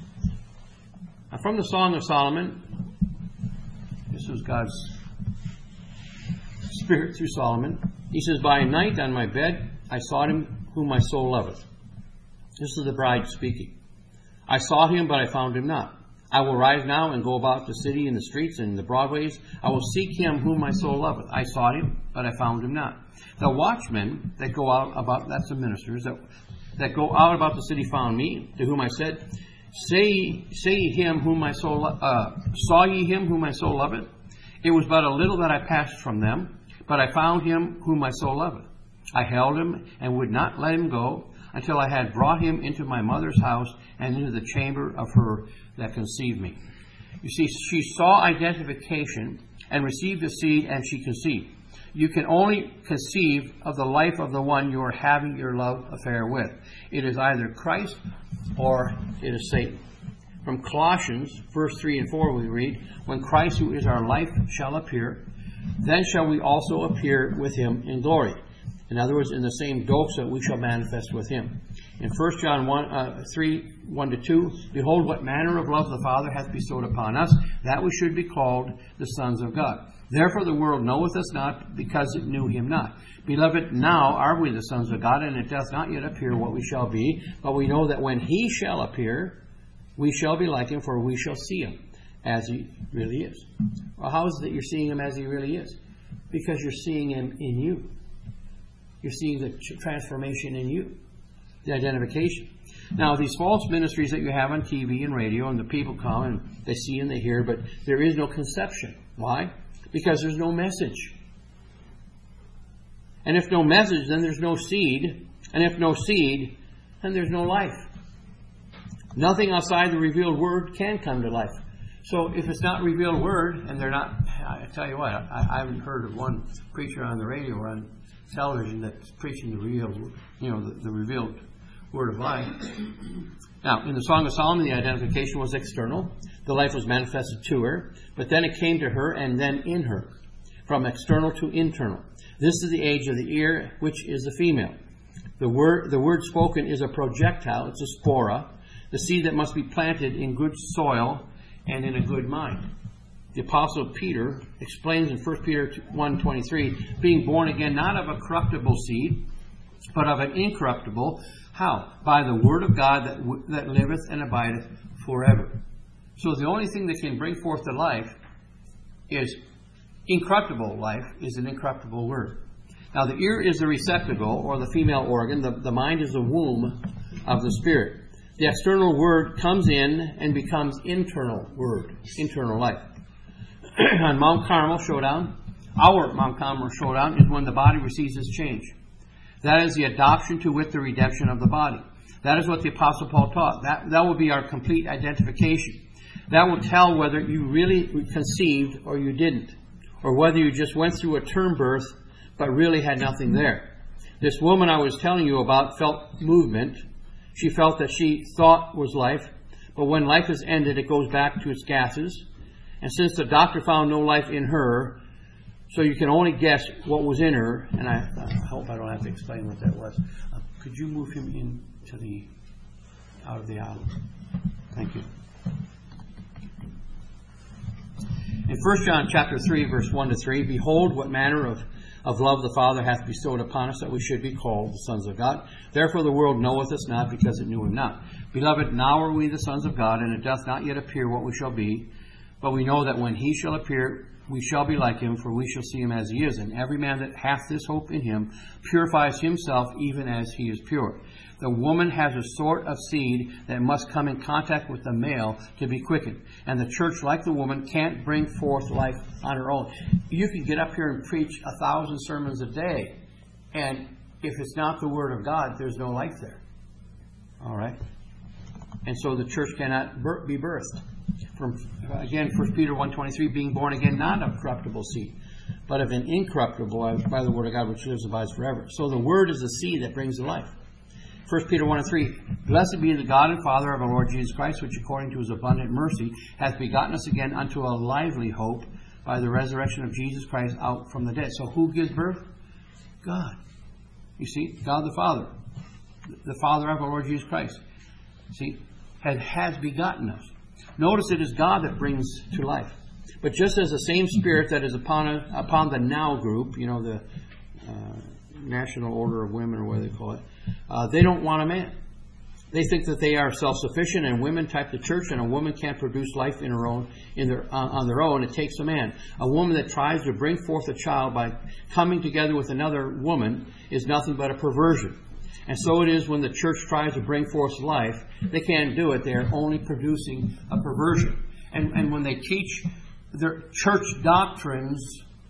Now, from the Song of Solomon, this was God's Spirit through Solomon. He says, by night on my bed I sought him whom my soul loveth. This is the bride speaking. I sought him, but I found him not. I will rise now and go about the city and the streets and the broadways. I will seek him whom my soul loveth. I sought him, but I found him not. The watchmen that go out about, that's the ministers, that, that go out about the city found me, to whom I said, Say, say ye him whom my soul, uh, saw ye him whom my soul loveth? It was but a little that I passed from them, but I found him whom my soul loveth. I held him and would not let him go, until I had brought him into my mother's house and into the chamber of her that conceived me. You see, she saw identification and received the seed, and she conceived. You can only conceive of the life of the one you are having your love affair with. It is either Christ or it is Satan. From Colossians, verse three and four, we read, "When Christ, who is our life, shall appear, then shall we also appear with him in glory." In other words, in the same doxa we shall manifest with him. In First John one, uh, three, one to two, "Behold, what manner of love the Father hath bestowed upon us, that we should be called the sons of God. Therefore the world knoweth us not, because it knew him not. Beloved, now are we the sons of God, and it doth not yet appear what we shall be. But we know that when he shall appear, we shall be like him, for we shall see him as he really is." Well, how is it that you're seeing him as he really is? Because you're seeing him in you. You're seeing the transformation in you, the identification. Now, these false ministries that you have on T V and radio, and the people come and they see and they hear, but there is no conception. Why? Because there's no message. And if no message, then there's no seed. And if no seed, then there's no life. Nothing outside the revealed word can come to life. So if it's not revealed word, and they're not, I tell you what, I, I haven't heard of one preacher on the radio or on television that's preaching the revealed, you know, the, the revealed word of life. Now, in the Song of Solomon, the identification was external. The life was manifested to her, but then it came to her and then in her, from external to internal. This is the age of the ear, which is the female. The word, the word spoken is a projectile. It's a spora, the seed that must be planted in good soil and in a good mind. The Apostle Peter explains in First Peter one twenty-three, "Being born again, not of a corruptible seed, but of an incorruptible." How? "By the word of God that, w- that liveth and abideth forever." So the only thing that can bring forth the life is incorruptible life, is an incorruptible word. Now the ear is the receptacle, or the female organ. The, the mind is the womb of the spirit. The external word comes in and becomes internal word, internal life. On Mount Carmel showdown, our Mount Carmel showdown is when the body receives this change. That is the adoption to wit, the redemption of the body. That is what the Apostle Paul taught. That, that will be our complete identification. That will tell whether you really conceived or you didn't, or whether you just went through a term birth but really had nothing there. This woman I was telling you about felt movement. She felt that she thought was life, but when life is ended, it goes back to its gases. And since the doctor found no life in her, so you can only guess what was in her, and I, I hope I don't have to explain what that was. Uh, could you move him into the, out of the aisle? Thank you. In First John chapter three, verse one to three, "Behold, what manner of, of love the Father hath bestowed upon us, that we should be called the sons of God. Therefore the world knoweth us not, because it knew him not. Beloved, now are we the sons of God, and it doth not yet appear what we shall be. But we know that when he shall appear, we shall be like him, for we shall see him as he is. And every man that hath this hope in him purifies himself even as he is pure." The woman has a sort of seed that must come in contact with the male to be quickened. And the church, like the woman, can't bring forth life on her own. You can get up here and preach a thousand sermons a day, and if it's not the Word of God, there's no life there. All right? And so the church cannot be birthed. From, again, First Peter one twenty-three, "Being born again, not of corruptible seed, but of an incorruptible, by the word of God, which lives and abides forever." So the word is the seed that brings the life. First Peter one and three, "Blessed be the God and Father of our Lord Jesus Christ, which according to his abundant mercy hath begotten us again unto a lively hope by the resurrection of Jesus Christ out from the dead." So who gives birth? God. You see, God the Father, the Father of our Lord Jesus Christ, see, has, has begotten us. Notice it is God that brings to life. But just as the same Spirit that is upon upon the now group, you know, the uh, National Order of Women, or what they call it, uh, they don't want a man. They think that they are self-sufficient, and women type the church, and a woman can't produce life in her own, in their, on, on their own. It takes a man. A woman that tries to bring forth a child by coming together with another woman is nothing but a perversion. And so it is when the church tries to bring forth life. They can't do it. They are only producing a perversion. And, and when they teach their church doctrines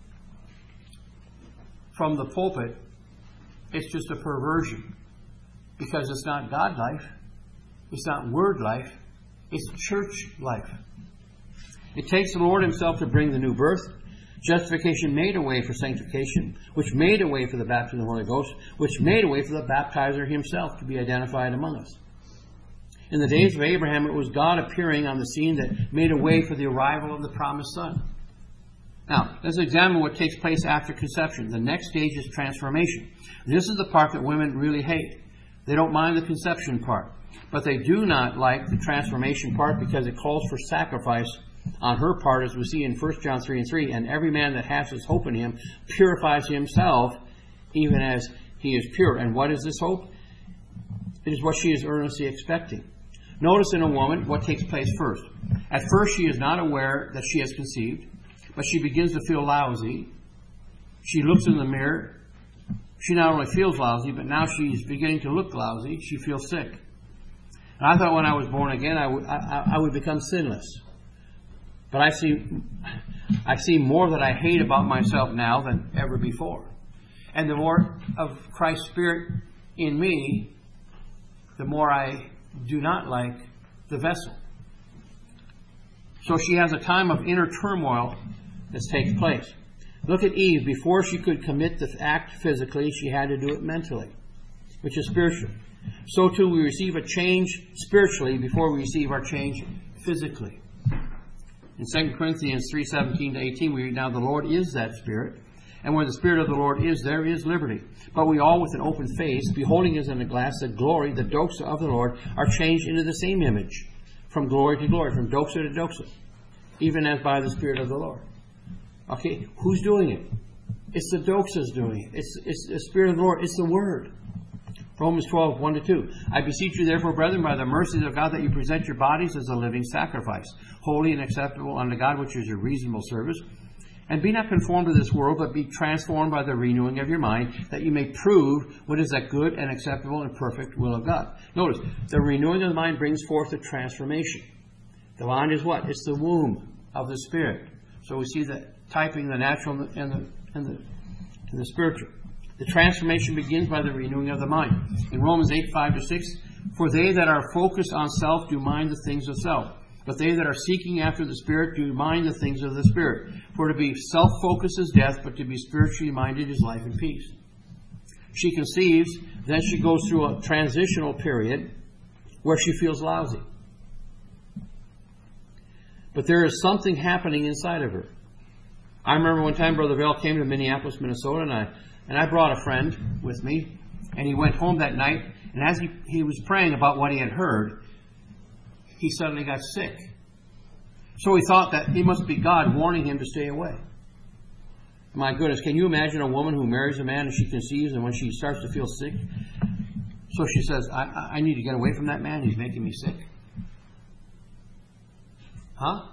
from the pulpit, it's just a perversion. Because it's not God life. It's not word life. It's church life. It takes the Lord himself to bring the new birth. Justification made a way for sanctification, which made a way for the baptism of the Holy Ghost, which made a way for the baptizer himself to be identified among us. In the days of Abraham, it was God appearing on the scene that made a way for the arrival of the promised Son. Now, let's examine what takes place after conception. The next stage is transformation. This is the part that women really hate. They don't mind the conception part, but they do not like the transformation part because it calls for sacrifice on her part, as we see in First John three and three. And every man that has his hope in him purifies himself even as he is pure. And what is this hope? It is what she is earnestly expecting. Notice in a woman what takes place first. At first she is not aware that she has conceived, but she begins to feel lousy. She looks in the mirror. She not only feels lousy, but now she's beginning to look lousy. She feels sick. And I thought when I was born again, I would, I, I would become sinless. But I see, I see more that I hate about myself now than ever before. And the more of Christ's Spirit in me, the more I do not like the vessel. So she has a time of inner turmoil that takes place. Look at Eve. Before she could commit the act physically, she had to do it mentally, which is spiritual. So too we receive a change spiritually before we receive our change physically. In Second Corinthians three seventeen to eighteen, we read, "Now the Lord is that Spirit, and where the Spirit of the Lord is, there is liberty. But we all with an open face, beholding as in a glass the glory, the doxa of the Lord, are changed into the same image, from glory to glory, from doxa to doxa, even as by the Spirit of the Lord." Okay, who's doing it? It's the doxas doing it. It's, it's the Spirit of the Lord. It's the Word. Romans twelve, one to two. "I beseech you therefore, brethren, by the mercies of God, that you present your bodies as a living sacrifice, holy and acceptable unto God, which is your reasonable service. And be not conformed to this world, but be transformed by the renewing of your mind, that you may prove what is that good and acceptable and perfect will of God." Notice, the renewing of the mind brings forth a transformation. The mind is what? It's the womb of the Spirit. So we see the typing the natural and the, and the, and the, and the spiritual. The transformation begins by the renewing of the mind. In Romans eight, five to six, "For they that are focused on self do mind the things of self. But they that are seeking after the Spirit do mind the things of the Spirit. For to be self-focused is death, but to be spiritually minded is life and peace." She conceives, then she goes through a transitional period where she feels lousy. But there is something happening inside of her. I remember one time Brother Bell came to Minneapolis, Minnesota, and I, and I brought a friend with me, and he went home that night, and as he, he was praying about what he had heard, he suddenly got sick. So he thought that it must be God warning him to stay away. My goodness, can you imagine a woman who marries a man and she conceives, and when she starts to feel sick, so she says, I, I need to get away from that man, he's making me sick. Huh?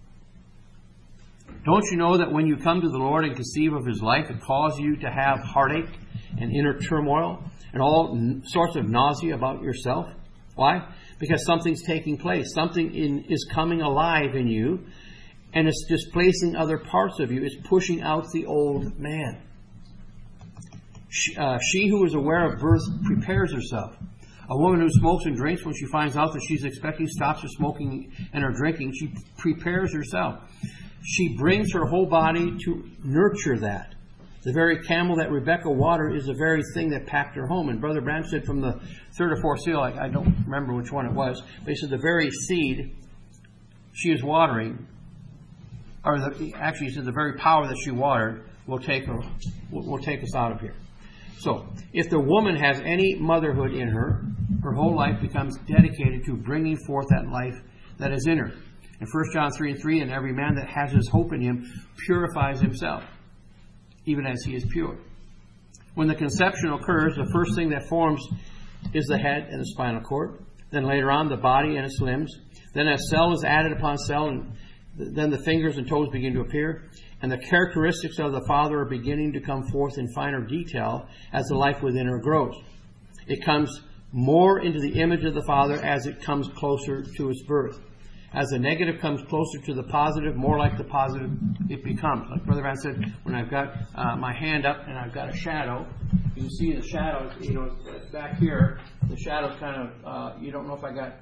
Don't you know that when you come to the Lord and conceive of His life, it causes you to have heartache and inner turmoil and all n- sorts of nausea about yourself? Why? Because something's taking place. Something in, is coming alive in you, and it's displacing other parts of you. It's pushing out the old man. She, uh, she who is aware of birth prepares herself. A woman who smokes and drinks, when she finds out that she's expecting, stops her smoking and her drinking, she prepares herself. She brings her whole body to nurture that. The very camel that Rebecca watered is the very thing that packed her home. And Brother Branham said from the third or fourth seal, I, I don't remember which one it was, but he said the very seed she is watering, or the, actually he said the very power that she watered will take her, will, will take us out of here. So, if the woman has any motherhood in her, her whole life becomes dedicated to bringing forth that life that is in her. In First John three and three, "And every man that has his hope in him purifies himself, even as he is pure." When the conception occurs, the first thing that forms is the head and the spinal cord. Then later on, the body and its limbs. Then as cell is added upon cell, and then the fingers and toes begin to appear. And the characteristics of the Father are beginning to come forth in finer detail as the life within her grows. It comes more into the image of the Father as it comes closer to its birth. As the negative comes closer to the positive, more like the positive it becomes. Like Brother Van said, when I've got uh, my hand up and I've got a shadow, you can see the shadow, you know, it's back here. The shadow's kind of, uh, you don't know if I got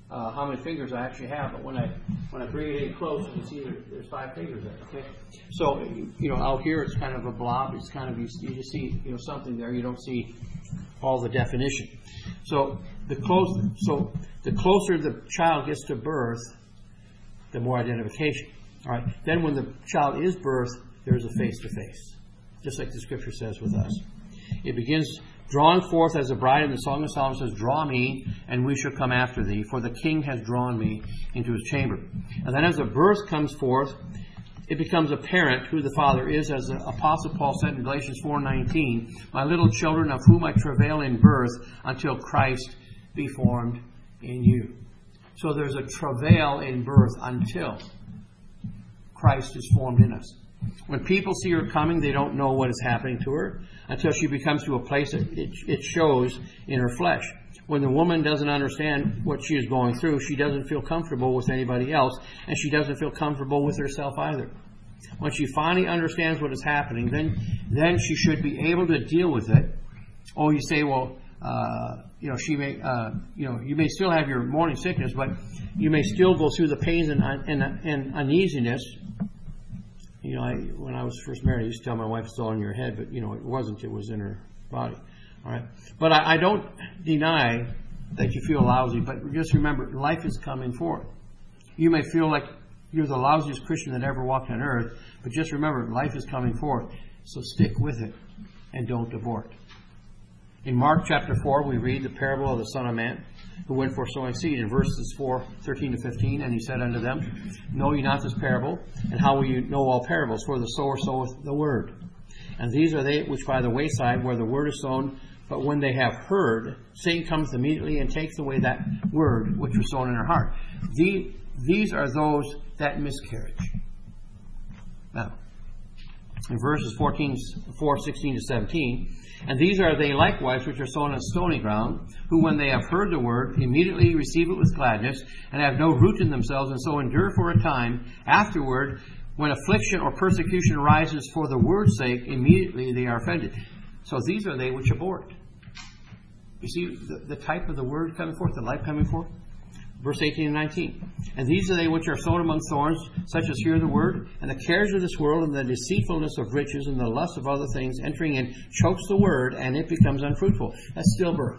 uh, how many fingers I actually have, but when I when I bring it in close, you can see there, there's five fingers there. Okay, so you know out here it's kind of a blob. It's kind of you, you just see you know something there. You don't see all the definition. So the close so the closer the child gets to birth, the more identification. All right. Then when the child is birthed, there's a face to face, just like the Scripture says with us. It begins. Drawn forth as a bride in the Song of Solomon says, "Draw me, and we shall come after thee, for the King has drawn me into his chamber." And then as a birth comes forth, it becomes apparent who the Father is, as the Apostle Paul said in Galatians four nineteen, "My little children, of whom I travail in birth, until Christ be formed in you." So there's a travail in birth until Christ is formed in us. When people see her coming, they don't know what is happening to her until she becomes to a place that it, it shows in her flesh. When the woman doesn't understand what she is going through, she doesn't feel comfortable with anybody else, and she doesn't feel comfortable with herself either. When she finally understands what is happening, then then she should be able to deal with it. Oh, you say, well, uh, you know, she may, uh, you know, you may still have your morning sickness, but you may still go through the pains and, and, and uneasiness. You know, I, when I was first married, I used to tell my wife it's all in your head, but, you know, it wasn't. It was in her body. All right. But I, I don't deny that you feel lousy, but just remember, life is coming forth. You may feel like you're the lousiest Christian that ever walked on earth, but just remember, life is coming forth. So stick with it and don't abort. In Mark chapter four, we read the parable of the Son of Man, who went forth sowing seed, in verses four, thirteen to fifteen. And he said unto them, "Know ye not this parable? And how will you know all parables? For the sower soweth the word. And these are they which by the wayside, where the word is sown, but when they have heard, Satan cometh immediately and takes away that word which was sown in their heart." The, these are those that miscarriage. Now, in verses fourteen, four, sixteen to seventeen, "And these are they likewise which are sown on stony ground, who when they have heard the word, immediately receive it with gladness, and have no root in themselves, and so endure for a time. Afterward, when affliction or persecution arises for the word's sake, immediately they are offended." So these are they which abort. You see the, the type of the word coming forth, the life coming forth? Verse eighteen and nineteen. "And these are they which are sown among thorns, such as hear the word, and the cares of this world, and the deceitfulness of riches, and the lust of other things entering in, chokes the word, and it becomes unfruitful." That's stillbirth.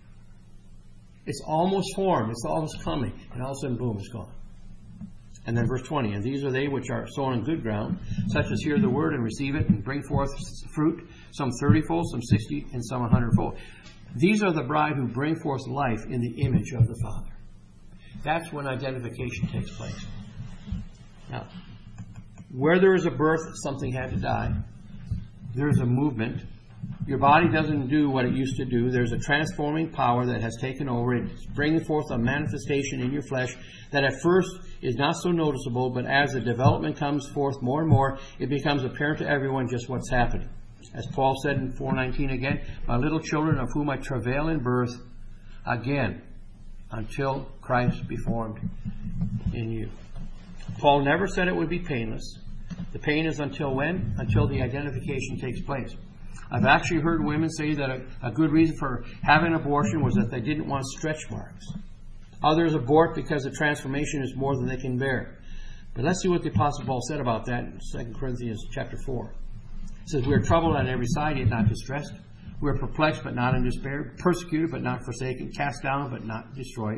It's almost formed, it's almost coming, and all of a sudden, boom, it's gone. And then verse twenty, "And these are they which are sown on good ground, such as hear the word and receive it, and bring forth fruit, some thirty-fold, some sixty, and some a hundredfold." These are the bride who bring forth life in the image of the Father. That's when identification takes place. Now, where there is a birth, something had to die. There's a movement. Your body doesn't do what it used to do. There's a transforming power that has taken over. It's bringing forth a manifestation in your flesh that at first is not so noticeable, but as the development comes forth more and more, it becomes apparent to everyone just what's happening. As Paul said in four nineteen again, "My little children, of whom I travail in birth, again, until Christ be formed in you." Paul never said it would be painless. The pain is until when? Until the identification takes place. I've actually heard women say that a, a good reason for having an abortion was that they didn't want stretch marks. Others abort because the transformation is more than they can bear. But let's see what the Apostle Paul said about that in Second Corinthians chapter four. It says, "We are troubled on every side, yet not distressed. We are perplexed, but not in despair. Persecuted, but not forsaken. Cast down, but not destroyed.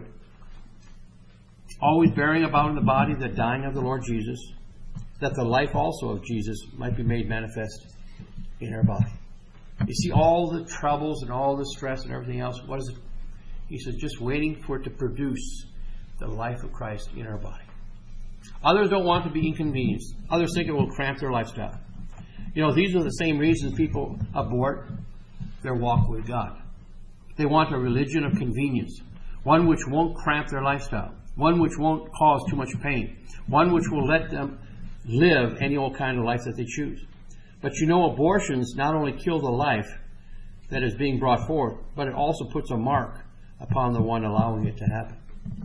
Always bearing about in the body the dying of the Lord Jesus, that the life also of Jesus might be made manifest in our body." You see all the troubles and all the stress and everything else. What is it? He says, just waiting for it to produce the life of Christ in our body. Others don't want to be inconvenienced. Others think it will cramp their lifestyle. You know, these are the same reasons people abort their walk with God. They want a religion of convenience, one which won't cramp their lifestyle, one which won't cause too much pain, one which will let them live any old kind of life that they choose. But you know, abortions not only kill the life that is being brought forth, but it also puts a mark upon the one allowing it to happen.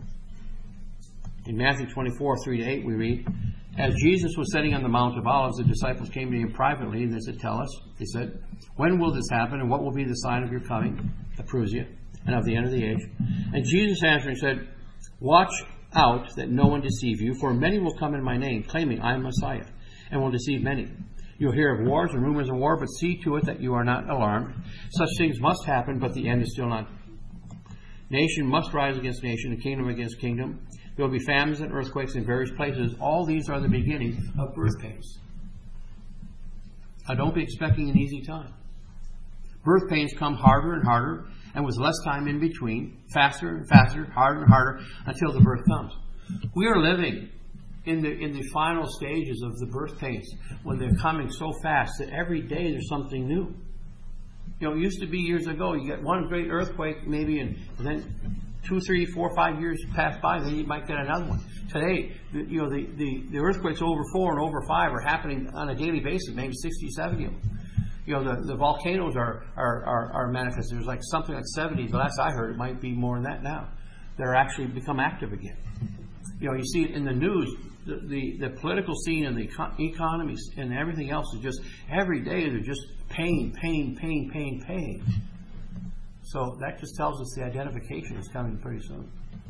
In Matthew twenty-four, three to eight, we read, "As Jesus was sitting on the Mount of Olives, the disciples came to him privately, and they said, 'Tell us,' they said, 'when will this happen, and what will be the sign of your coming, that proves you, and of the end of the age?' And Jesus answering said, Watch out that no one deceive you, for many will come in my name, claiming I am Messiah, and will deceive many. You'll hear of wars and rumors of war, but see to it that you are not alarmed. Such things must happen, but the end is still not. Nation must rise against nation, and kingdom against kingdom. There will be famines and earthquakes in various places. All these are the beginning of birth pains. Now, don't be expecting an easy time. Birth pains come harder and harder, and with less time in between, faster and faster, harder and harder, until the birth comes. We are living in the in the final stages of the birth pains, when they're coming so fast that every day there's something new. You know, it used to be years ago, you get one great earthquake maybe, and, and then two, three, four, five years pass by, then you might get another one. Today, the, you know, the, the, the earthquakes over four and over five are happening on a daily basis, maybe sixty, seventy of them. You know, the, the volcanoes are, are, are, are manifested. There's like something like seventy, the last I heard, it might be more than that now, that are actually become active again. You know, you see it in the news, the, the, the political scene and the econ- economies and everything else is just, every day they're just pain, pain, pain, pain, pain. So that just tells us the identification is coming pretty soon.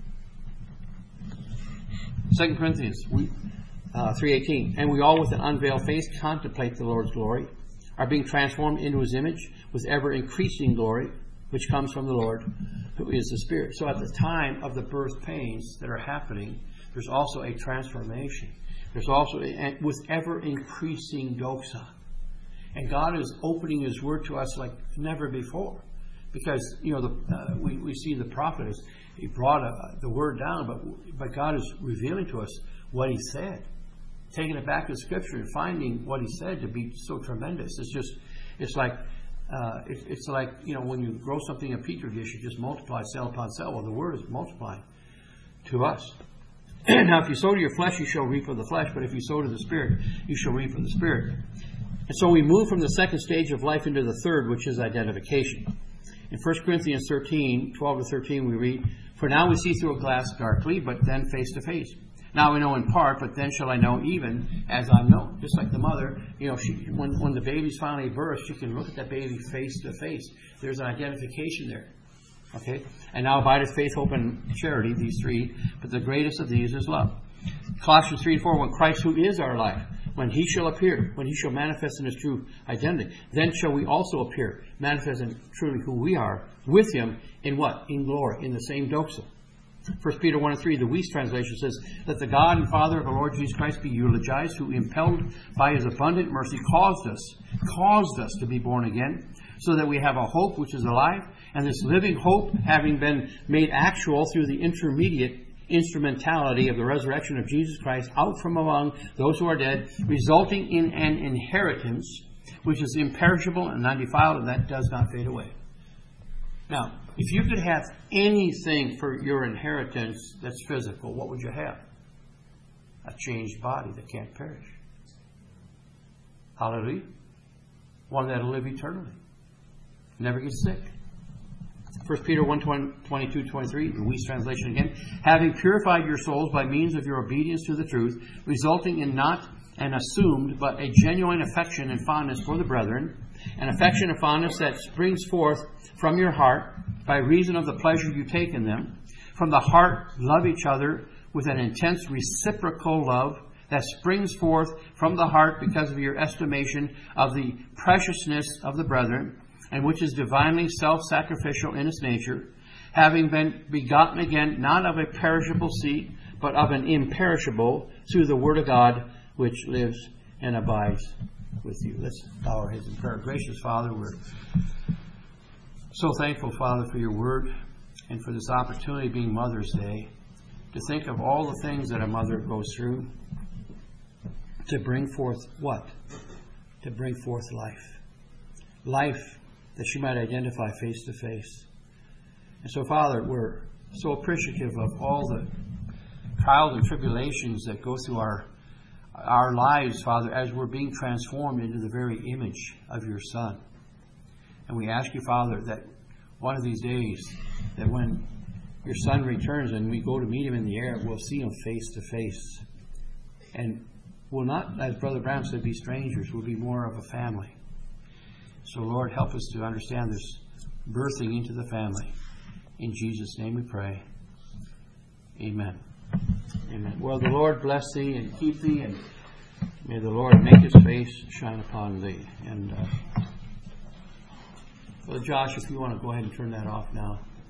Second Corinthians we, uh, three eighteen. And we all with an unveiled face contemplate the Lord's glory, are being transformed into His image with ever increasing glory, which comes from the Lord, who is the Spirit. So at the time of the birth pains that are happening, there's also a transformation. There's also, a, with ever increasing doxa. And God is opening His Word to us like never before. Because, you know, the, uh, we, we see the prophet, is, he brought a, the Word down, but, but God is revealing to us what He said. Taking it back to Scripture and finding what He said to be so tremendous. It's just, it's like, uh, it, it's like, you know, when you grow something in a petri dish, you just multiply cell upon cell. Well, the Word is multiplying to us. Now, if you sow to your flesh, you shall reap of the flesh, but if you sow to the Spirit, you shall reap of the Spirit. And so we move from the second stage of life into the third, which is identification. In First Corinthians thirteen, twelve to thirteen, we read, For now we see through a glass darkly, but then face to face. Now we know in part, but then shall I know even as I'm known. Just like the mother, you know, she, when, when the baby's finally birthed, she can look at that baby face to face. There's an identification there. Okay? And now abideth faith, hope, and charity, these three, but the greatest of these is love. Colossians three and four, when Christ, who is our life, when He shall appear, when He shall manifest in His true identity, then shall we also appear, manifest in truly who we are, with Him, in what? In glory, in the same doxa. First Peter one and three, the Weiss translation says, Let the God and Father of our Lord Jesus Christ be eulogized, who impelled by His abundant mercy caused us, caused us to be born again, so that we have a hope which is alive, and this living hope having been made actual through the intermediate instrumentality of the resurrection of Jesus Christ out from among those who are dead, resulting in an inheritance which is imperishable and undefiled, and that does not fade away. Now, if you could have anything for your inheritance that's physical, what would you have? A changed body that can't perish. Hallelujah. One that will live eternally. Never gets sick. First Peter one, twenty-two, twenty-three, the Weiss translation again. Having purified your souls by means of your obedience to the truth, resulting in not an assumed, but a genuine affection and fondness for the brethren, an affection and fondness that springs forth from your heart by reason of the pleasure you take in them. From the heart, love each other with an intense reciprocal love that springs forth from the heart because of your estimation of the preciousness of the brethren, and which is divinely self-sacrificial in its nature, having been begotten again, not of a perishable seed, but of an imperishable, through the Word of God, which lives and abides with you. Let's bow our heads in prayer. Gracious Father, we're so thankful, Father, for your Word and for this opportunity being Mother's Day, to think of all the things that a mother goes through to bring forth what? To bring forth life. Life that she might identify face to face. And so, Father, we're so appreciative of all the trials and tribulations that go through our our lives, Father, as we're being transformed into the very image of your Son. And we ask you, Father, that one of these days, that when your Son returns and we go to meet Him in the air, we'll see Him face to face. And we'll not, as Brother Brown said, be strangers. We'll be more of a family. So, Lord, help us to understand this birthing into the family. In Jesus' name we pray. Amen. Amen. Well, the Lord bless thee and keep thee, and may the Lord make his face shine upon thee. And uh, Brother Josh, if you want to go ahead and turn that off now.